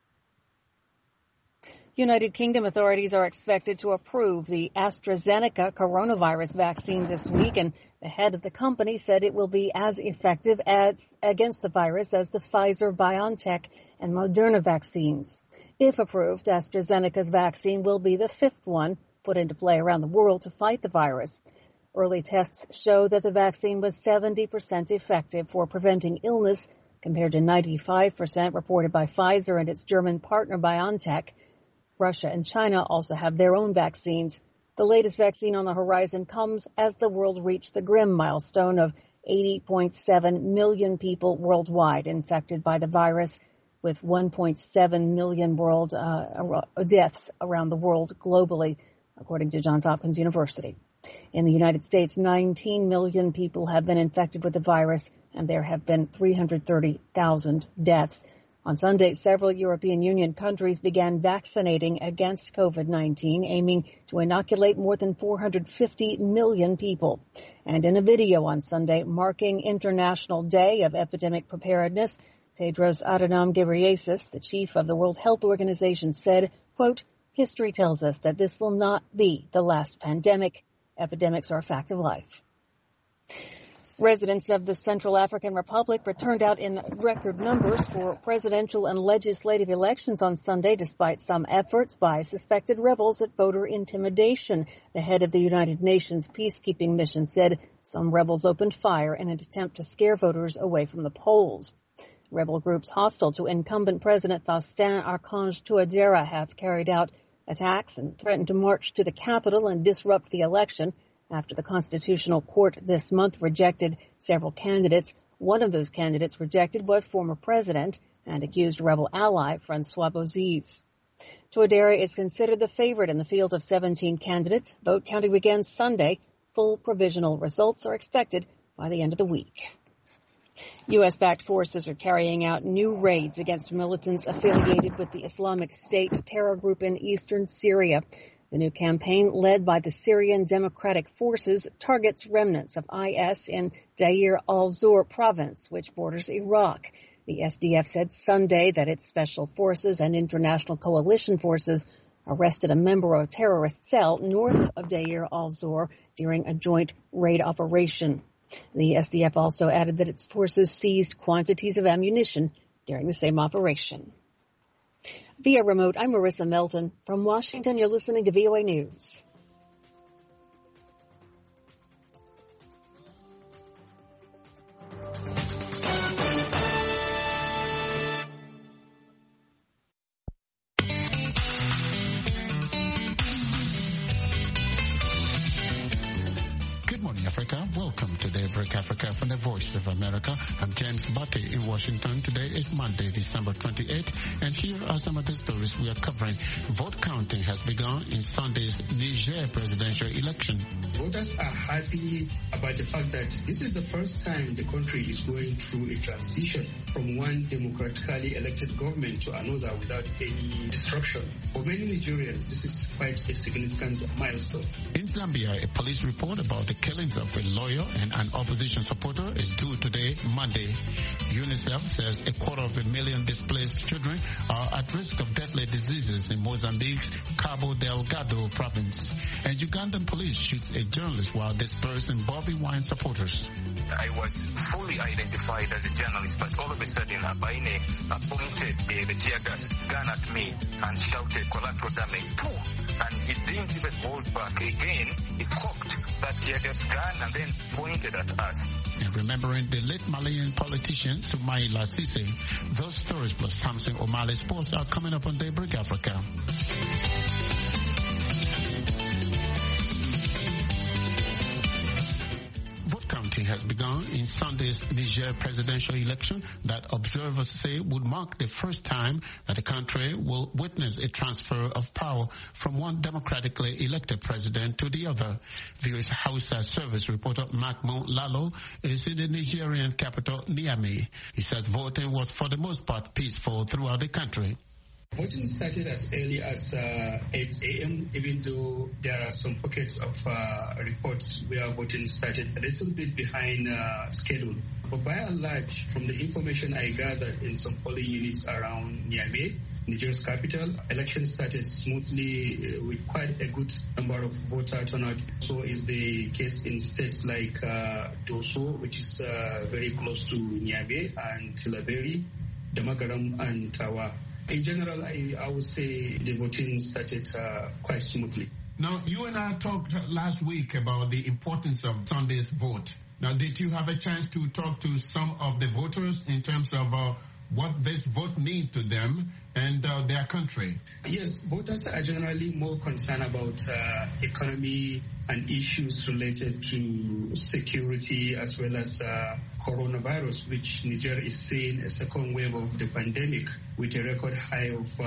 Speaker 16: United Kingdom authorities are expected to approve the AstraZeneca coronavirus vaccine this week, and the head of the company said it will be as effective against the virus as the Pfizer-BioNTech and Moderna vaccines. If approved, AstraZeneca's vaccine will be the fifth one put into play around the world to fight the virus. Early tests show that the vaccine was 70% effective for preventing illness, compared to 95% reported by Pfizer and its German partner BioNTech. Russia and China also have their own vaccines. The latest vaccine on the horizon comes as the world reached the grim milestone of 80.7 million people worldwide infected by the virus, with 1.7 million deaths around the world globally, according to Johns Hopkins University. In the United States, 19 million people have been infected with the virus, and there have been 330,000 deaths. On Sunday, several European Union countries began vaccinating against COVID-19, aiming to inoculate more than 450 million people. And in a video on Sunday marking International Day of Epidemic Preparedness, Tedros Adhanom Ghebreyesus, the chief of the World Health Organization, said, quote, "History tells us that this will not be the last pandemic. Epidemics are a fact of life." Residents of the Central African Republic returned out in record numbers for presidential and legislative elections on Sunday, despite some efforts by suspected rebels at voter intimidation. The head of the United Nations peacekeeping mission said some rebels opened fire in an attempt to scare voters away from the polls. Rebel groups hostile to incumbent President Faustin Archange Touadéra have carried out attacks and threatened to march to the capital and disrupt the election after the Constitutional Court this month rejected several candidates. One of those candidates rejected was former president and accused rebel ally Francois Bozizé. Touadéra is considered the favorite in the field of 17 candidates. Vote counting begins Sunday. Full provisional results are expected by the end of the week. U.S.-backed forces are carrying out new raids against militants affiliated with the Islamic State terror group in eastern Syria. The new campaign, led by the Syrian Democratic Forces, targets remnants of IS in Deir al-Zor province, which borders Iraq. The SDF said Sunday that its special forces and international coalition forces arrested a member of a terrorist cell north of Deir al-Zor during a joint raid operation. The SDF also added that its forces seized quantities of ammunition during the same operation. Via remote, I'm Marissa Melton. From Washington, you're listening to VOA News.
Speaker 17: Welcome to Daybreak Africa from the Voice of America. I'm James Butte in Washington. Today is Monday, December 28th, and here are some of the stories we are covering. Vote counting has begun in Sunday's Niger presidential election.
Speaker 18: Voters are happy about the fact that this is the first time the country is going through a transition from one democratically elected government to another without any disruption. For many Nigerians, this is quite a significant milestone.
Speaker 17: In Zambia, a police report about the killings of a lawyer and an opposition supporter is due today, Monday. UNICEF says 250,000 displaced children are at risk of deadly diseases in Mozambique's Cabo Delgado province. And Ugandan police shoots a journalist while dispersing Bobby Wine supporters.
Speaker 19: I was fully identified as a journalist, but all of a sudden Abaine pointed the tear gas gun at me and shouted collateral damage, pooh! And he didn't even hold back. Again, he cocked that tear gas gun and then pointed at us.
Speaker 17: And remembering the late Malian politician Soumaïla Cissé, those stories plus Samson O'Malley Sports are coming up on Daybreak Africa. Counting has begun in Sunday's Niger presidential election that observers say would mark the first time that the country will witness a transfer of power from one democratically elected president to the other. VOA's Hausa service reporter Mahmoud Lalo is in the Nigerian capital Niamey. He says voting was for the most part peaceful throughout the country.
Speaker 18: Voting started as early as 8 a.m., even though there are some pockets of reports where voting started a little bit behind schedule. But by and large, from the information I gathered in some polling units around Niamey, Niger's capital, elections started smoothly with quite a good number of voter turnout. So is the case in states like Dosso, which is very close to Niamey, and Tillaberi, Damagaram, and Tawa. In general, I would say the voting started quite smoothly.
Speaker 17: Now, you and I talked last week about the importance of Sunday's vote. Now, did you have a chance to talk to some of the voters in terms of what this vote means to them and their country?
Speaker 18: Yes, voters are generally more concerned about economy and issues related to security as well as coronavirus, which Niger is seeing a second wave of the pandemic with a record high of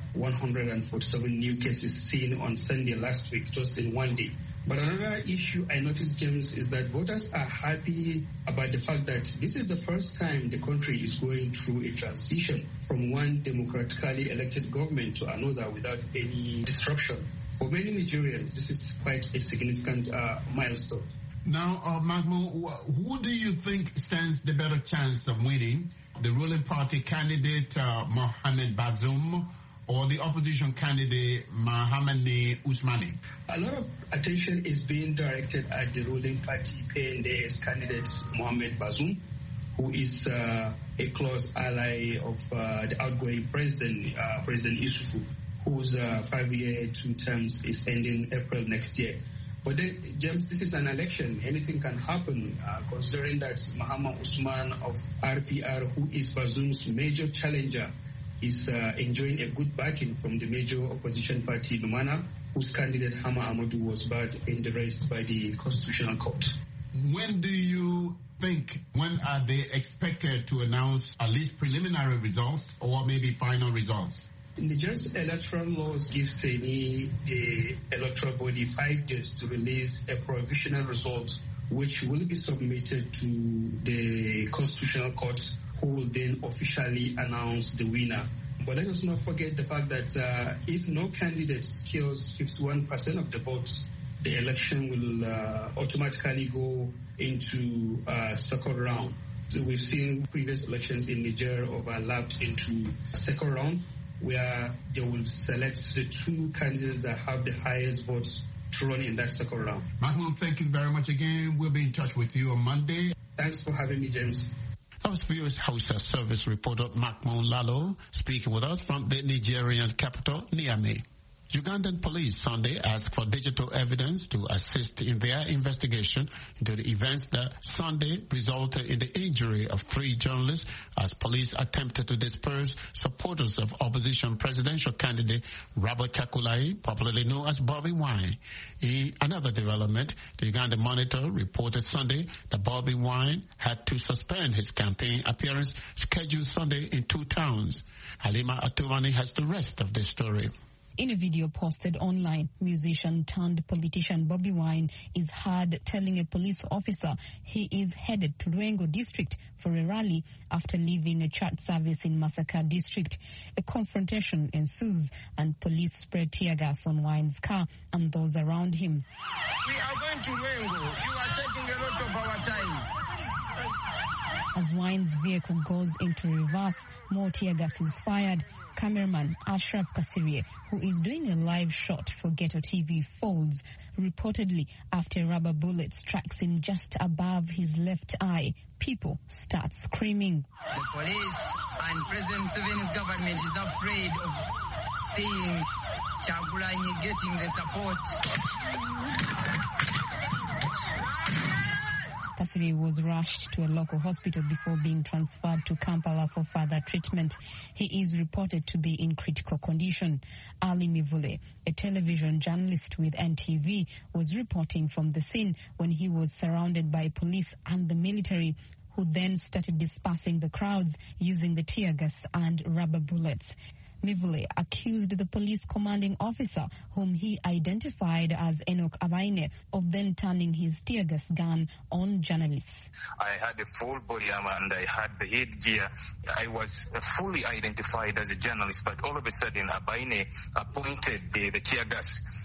Speaker 18: 147 new cases seen on Sunday last week, just in one day. But another issue I noticed, James, is that voters are happy about the fact that this is the first time the country is going through a transition from one democratically elected government to another without any disruption. For many Nigerians, this is quite a significant milestone.
Speaker 17: Now, Mahmoud, who do you think stands the better chance of winning? The ruling party candidate, Mohamed Bazoum, or the opposition candidate, Mahamadou Ousmane?
Speaker 18: A lot of attention is being directed at the ruling party PNDS candidate, Mohamed Bazoum, who is a close ally of the outgoing president, President Issoufou, whose 5-year 2 terms is ending April next year. But then, James, this is an election. Anything can happen, considering that Mahamadou Ousmane of RPR, who is Bazoum's major challenger, is enjoying a good backing from the major opposition party, Lumana, whose candidate, Hama Amadou, was barred in the race by the Constitutional Court.
Speaker 17: When are they expected to announce at least preliminary results or maybe final results?
Speaker 18: Niger's electoral laws give Seni, the electoral body, 5 days to release a provisional result, which will be submitted to the Constitutional Court, who will then officially announce the winner. But let us not forget the fact that if no candidate secures 51% of the votes, the election will automatically go into second round. So we've seen previous elections in Niger overlapped into second round, where they will select the 2 candidates that have the highest votes to run in that second round.
Speaker 17: Mahmoud, thank you very much again. We'll be in touch with you on Monday.
Speaker 18: Thanks for having me, James.
Speaker 17: That was Viewers Hausa Service reporter Makmoun Lalo speaking with us from the Nigerian capital, Niamey. Ugandan police Sunday asked for digital evidence to assist in their investigation into the events that Sunday resulted in the injury of 3 journalists as police attempted to disperse supporters of opposition presidential candidate Robert Chakulai, popularly known as Bobby Wine. In another development, the Ugandan Monitor reported Sunday that Bobby Wine had to suspend his campaign appearance scheduled Sunday in 2 towns. Halima Atumani has the rest of the story.
Speaker 20: In a video posted online, musician turned politician Bobby Wine is heard telling a police officer he is headed to Ruengo district for a rally after leaving a church service in Masaka district. A confrontation ensues and police spray tear gas on Wine's car and those around him.
Speaker 21: We are going to Ruengo. You are taking a lot of our time.
Speaker 20: As Wine's vehicle goes into reverse, more tear gas is fired. Cameraman Ashraf Kasirye, who is doing a live shot for Ghetto TV, folds, reportedly after a rubber bullet strikes him just above his left eye. People start screaming.
Speaker 21: The police and President Museveni's government is afraid of seeing Chagulanyi getting the support.
Speaker 20: Kasiri was rushed to a local hospital before being transferred to Kampala for further treatment. He is reported to be in critical condition. Ali Mivule, a television journalist with NTV, was reporting from the scene when he was surrounded by police and the military, who then started dispersing the crowds using the tear gas and rubber bullets. Mivule accused the police commanding officer, whom he identified as Enoch Abaine, of then turning his tear gas gun on journalists.
Speaker 19: I had a full body armor and I had the headgear. I was fully identified as a journalist, but all of a sudden Abaine pointed the tear gas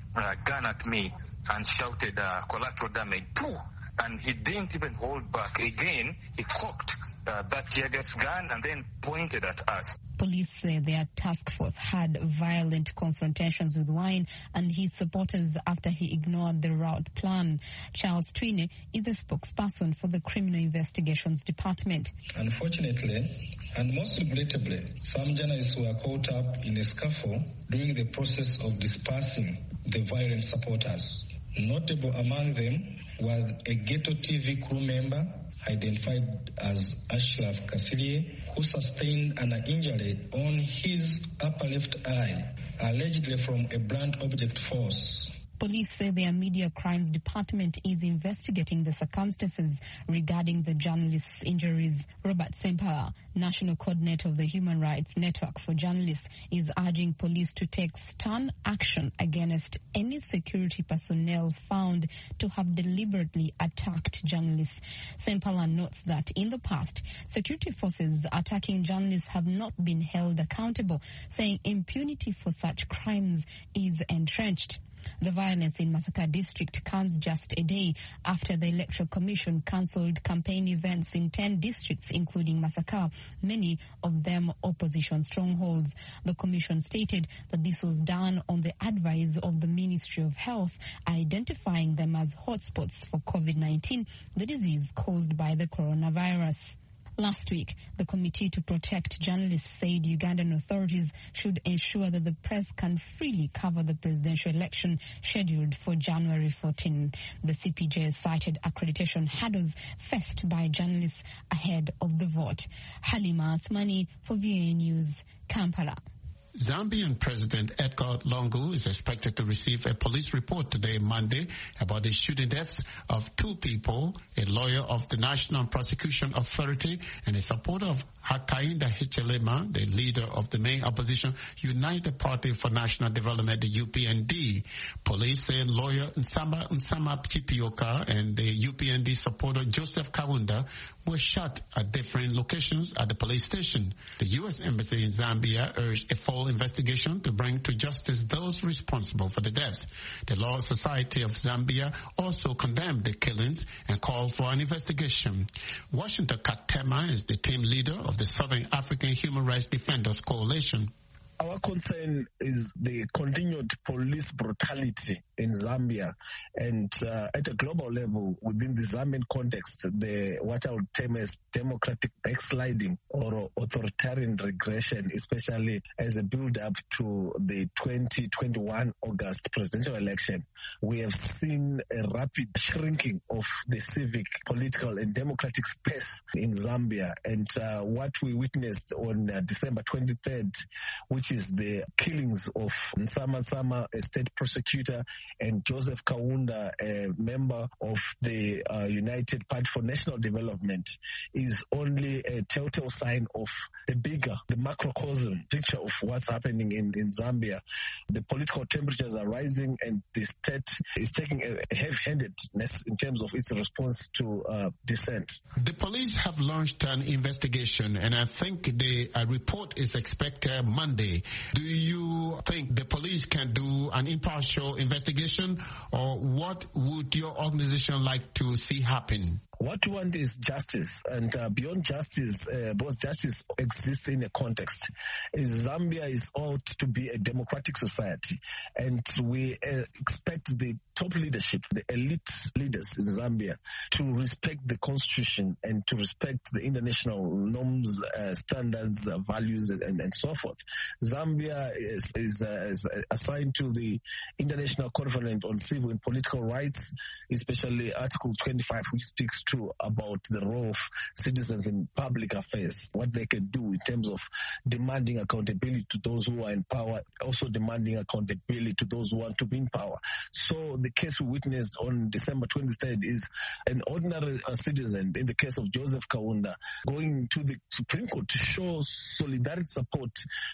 Speaker 19: gun at me and shouted collateral damage, pooh! And he didn't even hold back. Again, he cocked that tear gas gun and then pointed at us.
Speaker 20: Police say their task force had violent confrontations with Wine and his supporters after he ignored the route plan. Charles Twine is the spokesperson for the Criminal Investigations Department.
Speaker 22: Unfortunately, and most regrettably, some journalists were caught up in a scuffle during the process of dispersing the violent supporters. Notable among them was a Ghetto TV crew member identified as Ashraf Kasirye, who sustained an injury on his upper left eye, allegedly from a blunt object force.
Speaker 20: Police say their media crimes department is investigating the circumstances regarding the journalist's injuries. Robert Sempala, national coordinator of the Human Rights Network for Journalists, is urging police to take stern action against any security personnel found to have deliberately attacked journalists. Sempala notes that in the past, security forces attacking journalists have not been held accountable, saying impunity for such crimes is entrenched. The violence in Masaka district comes just a day after the Electoral Commission cancelled campaign events in 10 districts, including Masaka, many of them opposition strongholds. The Commission stated that this was done on the advice of the Ministry of Health, identifying them as hotspots for COVID-19, the disease caused by the coronavirus. Last week, the Committee to Protect Journalists said Ugandan authorities should ensure that the press can freely cover the presidential election scheduled for January 14. The CPJ cited accreditation hurdles faced by journalists ahead of the vote. Halima Athmani for VOA News, Kampala.
Speaker 17: Zambian President Edgar Lungu is expected to receive a police report today, Monday, about the shooting deaths of 2 people, a lawyer of the National Prosecution Authority and a supporter of Hakainde Hichilema, the leader of the main opposition United Party for National Development, the UPND. Police say lawyer Nsama Chipioka and the UPND supporter Joseph Kawunda were shot at different locations at the police station. The U.S. Embassy in Zambia urged a full investigation to bring to justice those responsible for the deaths. The Law Society of Zambia also condemned the killings and called for an investigation. Washington Katema is the team leader of the Southern African Human Rights Defenders Coalition.
Speaker 23: Our concern is the continued police brutality
Speaker 2: in Zambia. And at a global level, within the Zambian context, what I would term as democratic backsliding or authoritarian regression, especially as a build-up to the 2021 August presidential election, we have seen a rapid shrinking of the civic, political, and democratic space in Zambia. And what we witnessed on December 23rd, which is the killings of Nsama Sama, a state prosecutor, and Joseph Kaunda, a member of the United Party for National Development, is only a telltale sign of the macrocosm picture of what's happening in Zambia. The political temperatures are rising, and the state is taking a heavy-handedness in terms of its response to dissent.
Speaker 17: The police have launched an investigation, and I think the report is expected Monday. Do you think the police can do an impartial investigation, or what would your organization like to see happen?
Speaker 2: What we want is justice, and beyond justice, because justice exists in a context. Zambia is ought to be a democratic society, and we expect the top leadership, the elite leaders in Zambia, to respect the constitution and to respect the international norms, standards, values, and so forth. Zambia is assigned to the International Covenant on Civil and Political Rights, especially Article 25, which speaks about the role of citizens in public affairs, what they can do in terms of demanding accountability to those who are in power, also demanding accountability to those who want to be in power. So the case we witnessed on December 23rd is an ordinary citizen, in the case of Joseph Kaunda, going to the Supreme Court to show solidarity support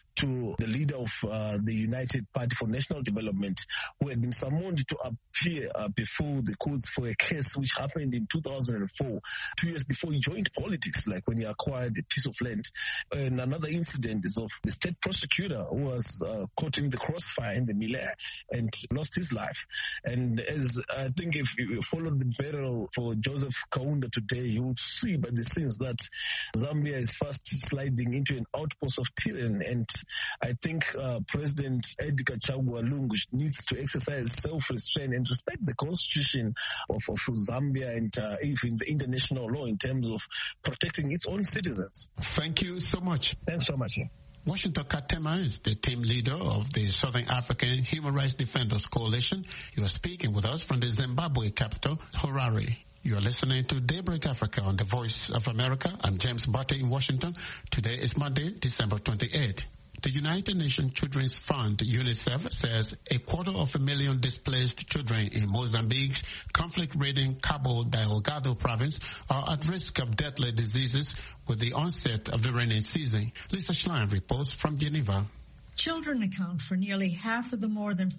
Speaker 2: to the leader of the United Party for National Development, who had been summoned to appear before the courts for a case which happened in 2004, 2 years before he joined politics, like when he acquired a piece of land. And another incident is of the state prosecutor who was caught in the crossfire in the Millet and lost his life. And as I think if you follow the barrel for Joseph Kaunda today, you would see by the scenes that Zambia is fast sliding into an outpost of tyranny. And I think President Edgar Chagwa Lungu needs to exercise self-restraint and respect the constitution of Zambia and even the international law in terms of protecting its own citizens.
Speaker 17: Thank you so much.
Speaker 2: Thanks so much.
Speaker 17: Washington Katema is the team leader of the Southern African Human Rights Defenders Coalition. You are speaking with us from the Zimbabwe capital, Harare. You are listening to Daybreak Africa on the Voice of America. I'm James Barty in Washington. Today is Monday, December 28th. The United Nations Children's Fund, UNICEF, says 250,000 displaced children in Mozambique's conflict-ridden Cabo Delgado province are at risk of deadly diseases with the onset of the rainy season. Lisa Schlein reports from Geneva.
Speaker 4: Children account for nearly half of the more than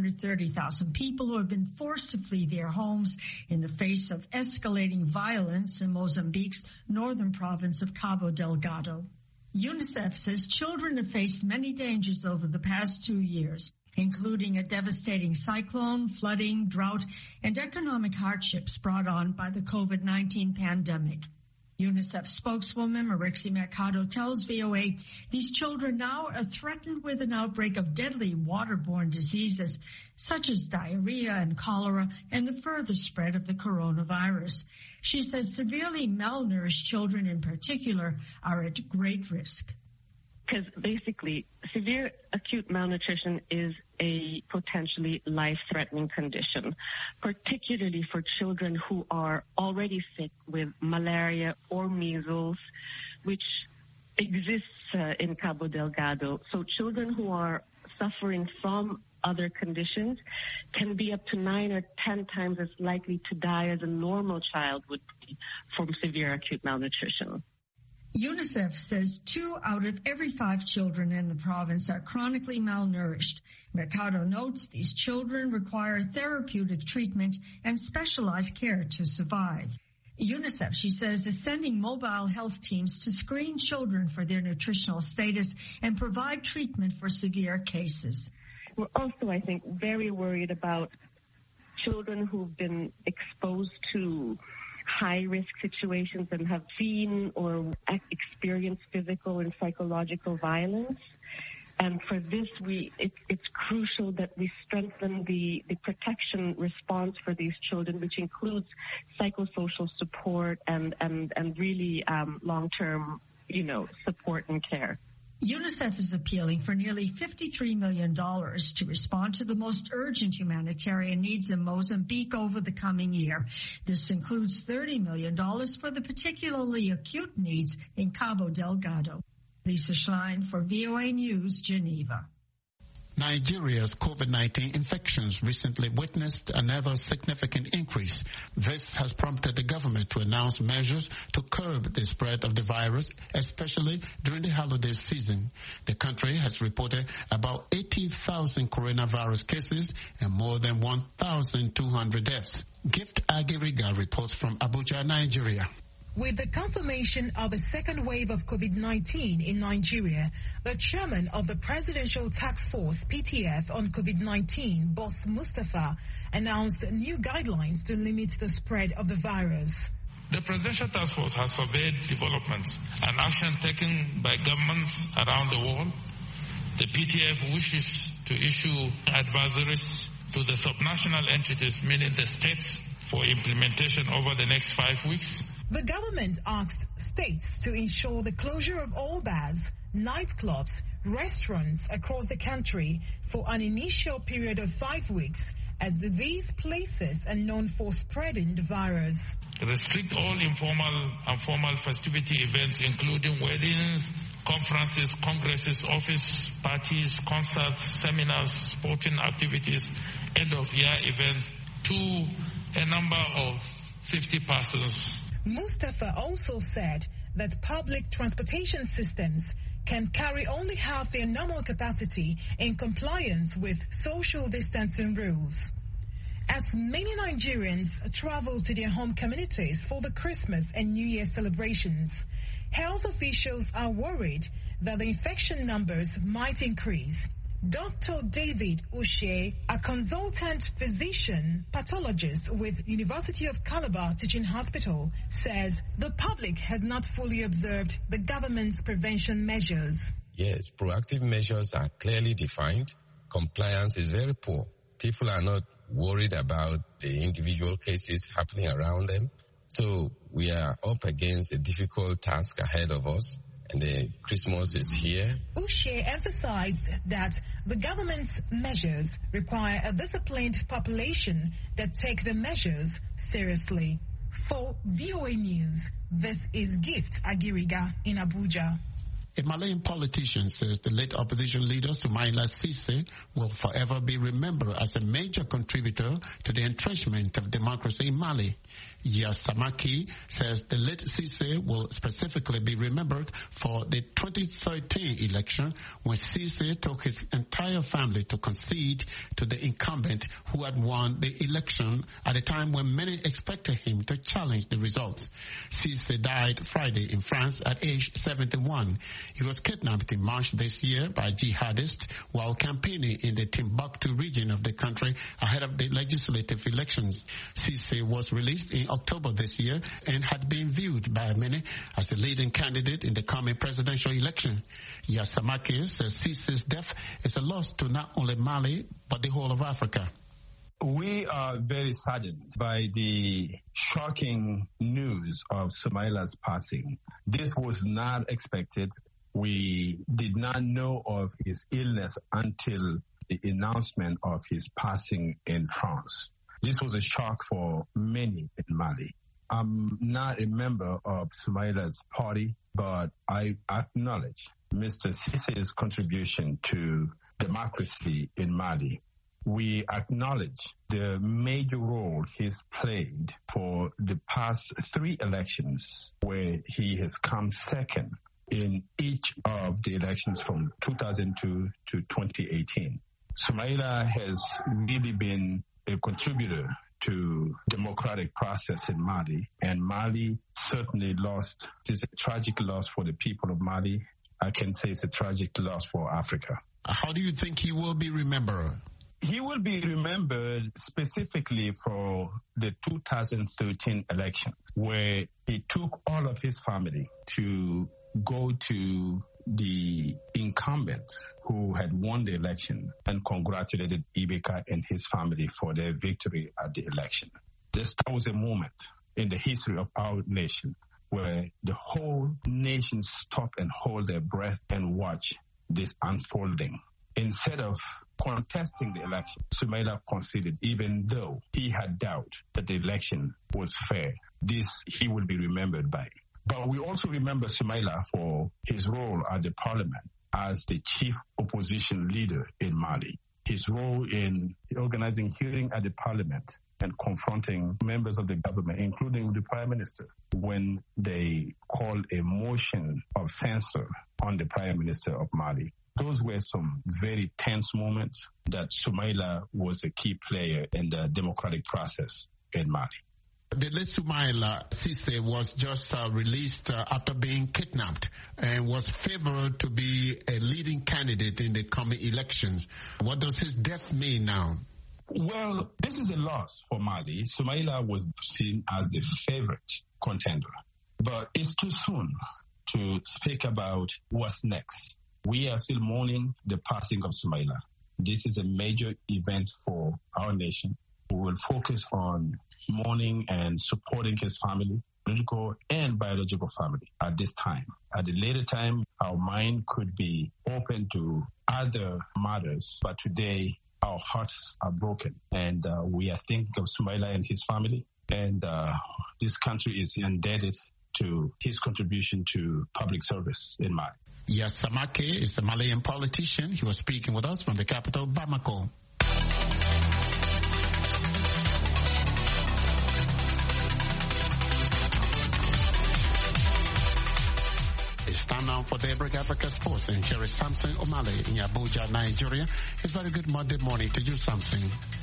Speaker 4: 530,000 people who have been forced to flee their homes in the face of escalating violence in Mozambique's northern province of Cabo Delgado. UNICEF says children have faced many dangers over the past 2 years, including a devastating cyclone, flooding, drought, and economic hardships brought on by the COVID-19 pandemic. UNICEF spokeswoman Marixie Mercado tells VOA these children now are threatened with an outbreak of deadly waterborne diseases such as diarrhea and cholera and the further spread of the coronavirus. She says severely malnourished children in particular are at great risk.
Speaker 23: Because basically, severe acute malnutrition is a potentially life-threatening condition, particularly for children who are already sick with malaria or measles, which exists in Cabo Delgado. So children who are suffering from other conditions can be up to 9 or 10 times as likely to die as a normal child would be from severe acute malnutrition.
Speaker 4: UNICEF says 2 out of every 5 children in the province are chronically malnourished. Mercado notes these children require therapeutic treatment and specialized care to survive. UNICEF, she says, is sending mobile health teams to screen children for their nutritional status and provide treatment for severe cases.
Speaker 23: We're also, I think, very worried about children who've been exposed to high-risk situations and have seen or experienced physical and psychological violence. And for this, it's crucial that we strengthen the protection response for these children, which includes psychosocial support and really long-term, support and care.
Speaker 4: UNICEF is appealing for nearly $53 million to respond to the most urgent humanitarian needs in Mozambique over the coming year. This includes $30 million for the particularly acute needs in Cabo Delgado. Lisa Schlein for VOA News, Geneva.
Speaker 17: Nigeria's COVID-19 infections recently witnessed another significant increase. This has prompted the government to announce measures to curb the spread of the virus, especially during the holiday season. The country has reported about 80,000 coronavirus cases and more than 1,200 deaths. Gift Agiriga reports from Abuja, Nigeria.
Speaker 3: With the confirmation of a second wave of COVID-19 in Nigeria, the chairman of the Presidential Task Force, PTF, on COVID-19, Boss Mustapha, announced new guidelines to limit the spread of the virus.
Speaker 5: The Presidential Task Force has surveyed developments and action taken by governments around the world. The PTF wishes to issue advisories to the subnational entities, meaning the states, for implementation over the next 5 weeks.
Speaker 3: The government asked states to ensure the closure of all bars, nightclubs, restaurants across the country for an initial period of 5 weeks, as these places are known for spreading the virus.
Speaker 5: Restrict all informal and formal festivity events, including weddings, conferences, congresses, office parties, concerts, seminars, sporting activities, end-of-year events, to a number of 50 persons.
Speaker 3: Mustafa also said that public transportation systems can carry only half their normal capacity in compliance with social distancing rules. As many Nigerians travel to their home communities for the Christmas and New Year celebrations, health officials are worried that the infection numbers might increase. Dr. David Uche, a consultant physician pathologist with University of Calabar Teaching Hospital, says the public has not fully observed the government's prevention measures.
Speaker 7: Yes, proactive measures are clearly defined. Compliance is very poor. People are not worried about the individual cases happening around them. So we are up against a difficult task ahead of us. And the Christmas is here.
Speaker 3: Uche emphasized that the government's measures require a disciplined population that take the measures seriously. For VOA News, this is Gift Agiriga in Abuja.
Speaker 17: A Malian politician says the late opposition leader Soumaïla Cissé will forever be remembered as a major contributor to the entrenchment of democracy in Mali. Yasamaki says the late Cissé will specifically be remembered for the 2013 election when Cissé took his entire family to concede to the incumbent who had won the election at a time when many expected him to challenge the results. Cissé died Friday in France at age 71. He was kidnapped in March this year by jihadists while campaigning in the Timbuktu region of the country ahead of the legislative elections. Cissé was released in October this year and had been viewed by many as the leading candidate in the coming presidential election. Yasamaki says Cissé's death is a loss to not only Mali but the whole of Africa.
Speaker 24: We are very saddened by the shocking news of Soumaïla's passing. This was not expected. We did not know of his illness until the announcement of his passing in France. This was a shock for many in Mali. I'm not a member of Soumaïla's party, but I acknowledge Mr. Cissé's contribution to democracy in Mali. We acknowledge the major role he's played for the past 3 elections where he has come second in each of the elections from 2002 to 2018. Soumaïla has really been a contributor to democratic process in Mali, and Mali certainly lost. It's a tragic loss for the people of Mali. I can say it's a tragic loss for Africa.
Speaker 17: How do you think he will be remembered?
Speaker 24: He will be remembered specifically for the 2013 election, where he took all of his family to go to the incumbent who had won the election and congratulated Ibeka and his family for their victory at the election. That was a moment in the history of our nation where the whole nation stopped and hold their breath and watch this unfolding. Instead of contesting the election, Sumaila conceded, even though he had doubt that the election was fair. This he will be remembered by. But we also remember Sumaila for his role at the parliament as the chief opposition leader in Mali. His role in organizing hearing at the parliament and confronting members of the government, including the prime minister, when they called a motion of censure on the prime minister of Mali. Those were some very tense moments that Sumaila was a key player in the democratic process in Mali.
Speaker 17: The late Sumaila Cisse was just released after being kidnapped and was favored to be a leading candidate in the coming elections. What does his death mean now?
Speaker 24: Well, this is a loss for Mali. Sumaila was seen as the favorite contender. But it's too soon to speak about what's next. We are still mourning the passing of Sumaila. This is a major event for our nation. We will focus on mourning and supporting his family, political and biological family at this time. At a later time, our mind could be open to other matters, but today our hearts are broken, and we are thinking of Sumaila and his family, and this country is indebted to his contribution to public service in Mali.
Speaker 17: Yes, Samake is a Malian politician. He was speaking with us from the capital, Bamako. It's time now for Daybreak Africa Sports, and here is Samson O'Malley in Abuja, Nigeria. It's very good Monday morning to you, Samson.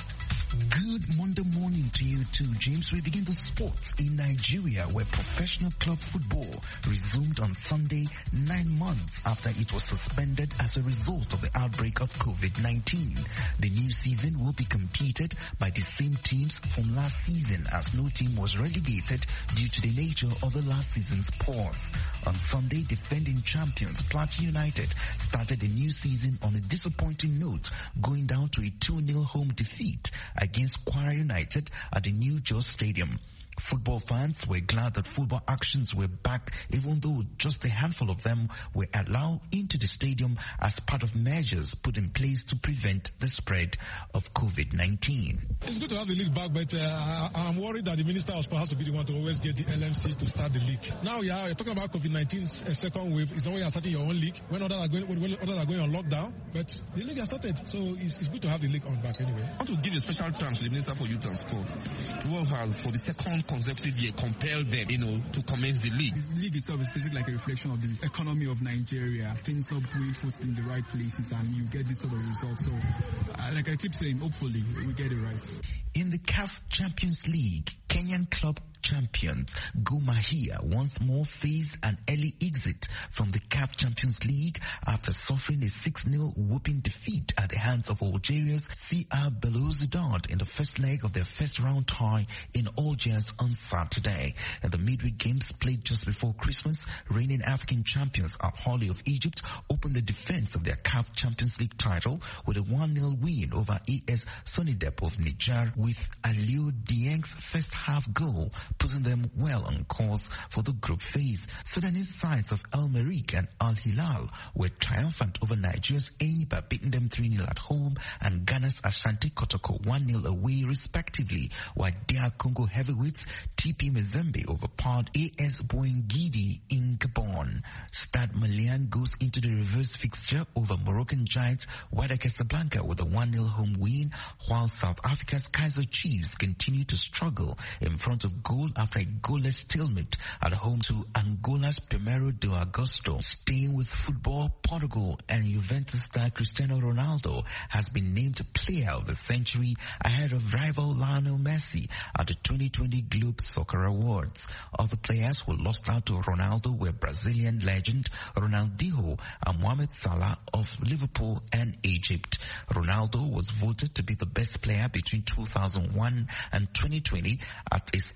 Speaker 6: Good Monday morning to you too, James. We begin the sports in Nigeria, where professional club football resumed on Sunday, 9 months after it was suspended as a result of the outbreak of COVID-19. The new season will be competed by the same teams from last season, as no team was relegated due to the nature of the last season's pause. On Sunday, defending champions Plateau United started the new season on a disappointing note, going down to a 2-0 home defeat against Kwara United at the New Jos Stadium. Football fans were glad that football actions were back, even though just a handful of them were allowed into the stadium as part of measures put in place to prevent the spread of COVID-19.
Speaker 9: It's good to have the league back, but I'm worried that the minister was perhaps to be the one to always get the LMC to start the league. Now, you're talking about COVID-19's second wave. It's not when you're starting your own league, when others are going on lockdown, but the league has started, so it's good to have the league on back anyway.
Speaker 10: I want to give a special thanks to the Minister for Youth and Sport, who has, for the second consecutive year, compelled them, to commence the league.
Speaker 11: The league itself is basically like a reflection of the economy of Nigeria. Things not being put in the right places, and you get this sort of result. So, like I keep saying, hopefully we get it right.
Speaker 6: In the CAF Champions League, Kenyan club champions Gor Mahia once more face an early exit from the CAF Champions League after suffering a 6-0 whooping defeat at the hands of Algeria's CR Belouizdad in the first leg of their first round tie in Algiers on Saturday. In the midweek games played just before Christmas, reigning African champions Al Ahly of Egypt opened the defense of their CAF Champions League title with a 1-0 win over AS Sonidep of Niger, with Aliou Dieng's first half goal putting them well on course for the group phase. Sudanese sides of El Merreikh and Al Hilal were triumphant over Nigeria's Enyimba, beating them 3-0 at home, and Ghana's Ashanti Kotoko 1-0 away respectively, while DR Congo heavyweights TP Mazembe overpowered AS Boingidi in Gabon. Stade Malien goes into the reverse fixture over Moroccan giants Wydad Casablanca with a 1-0 home win, while South Africa's Kaizer Chiefs continue to struggle in front of goal after a goalless stalemate at home to Angola's Primeiro de Agosto. Staying with football, Portugal and Juventus star Cristiano Ronaldo has been named Player of the Century ahead of rival Lionel Messi at the 2020 Globe Soccer Awards. Other players who lost out to Ronaldo were Brazilian legend Ronaldinho and Mohamed Salah of Liverpool and Egypt. Ronaldo was voted to be the best player between 2001 and 2020 at a star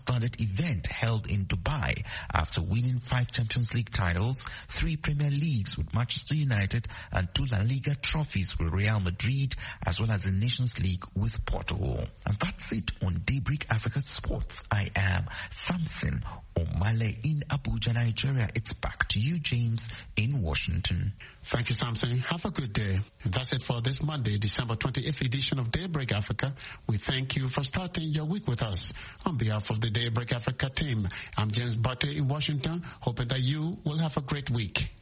Speaker 6: star-studded event held in Dubai after winning 5 Champions League titles, 3 Premier Leagues with Manchester United, and 2 La Liga trophies with Real Madrid, as well as the Nations League with Portugal. And that's it on Daybreak Africa Sports. I am Samson Omale in Abuja, Nigeria. It's back to you, James, in Washington.
Speaker 17: Thank you, Samson. Have a good day. That's it for this Monday, December 28th edition of Daybreak Africa. We thank you for starting your week with us. On behalf of the Daybreak Africa team, I'm James Butte in Washington, hoping that you will have a great week.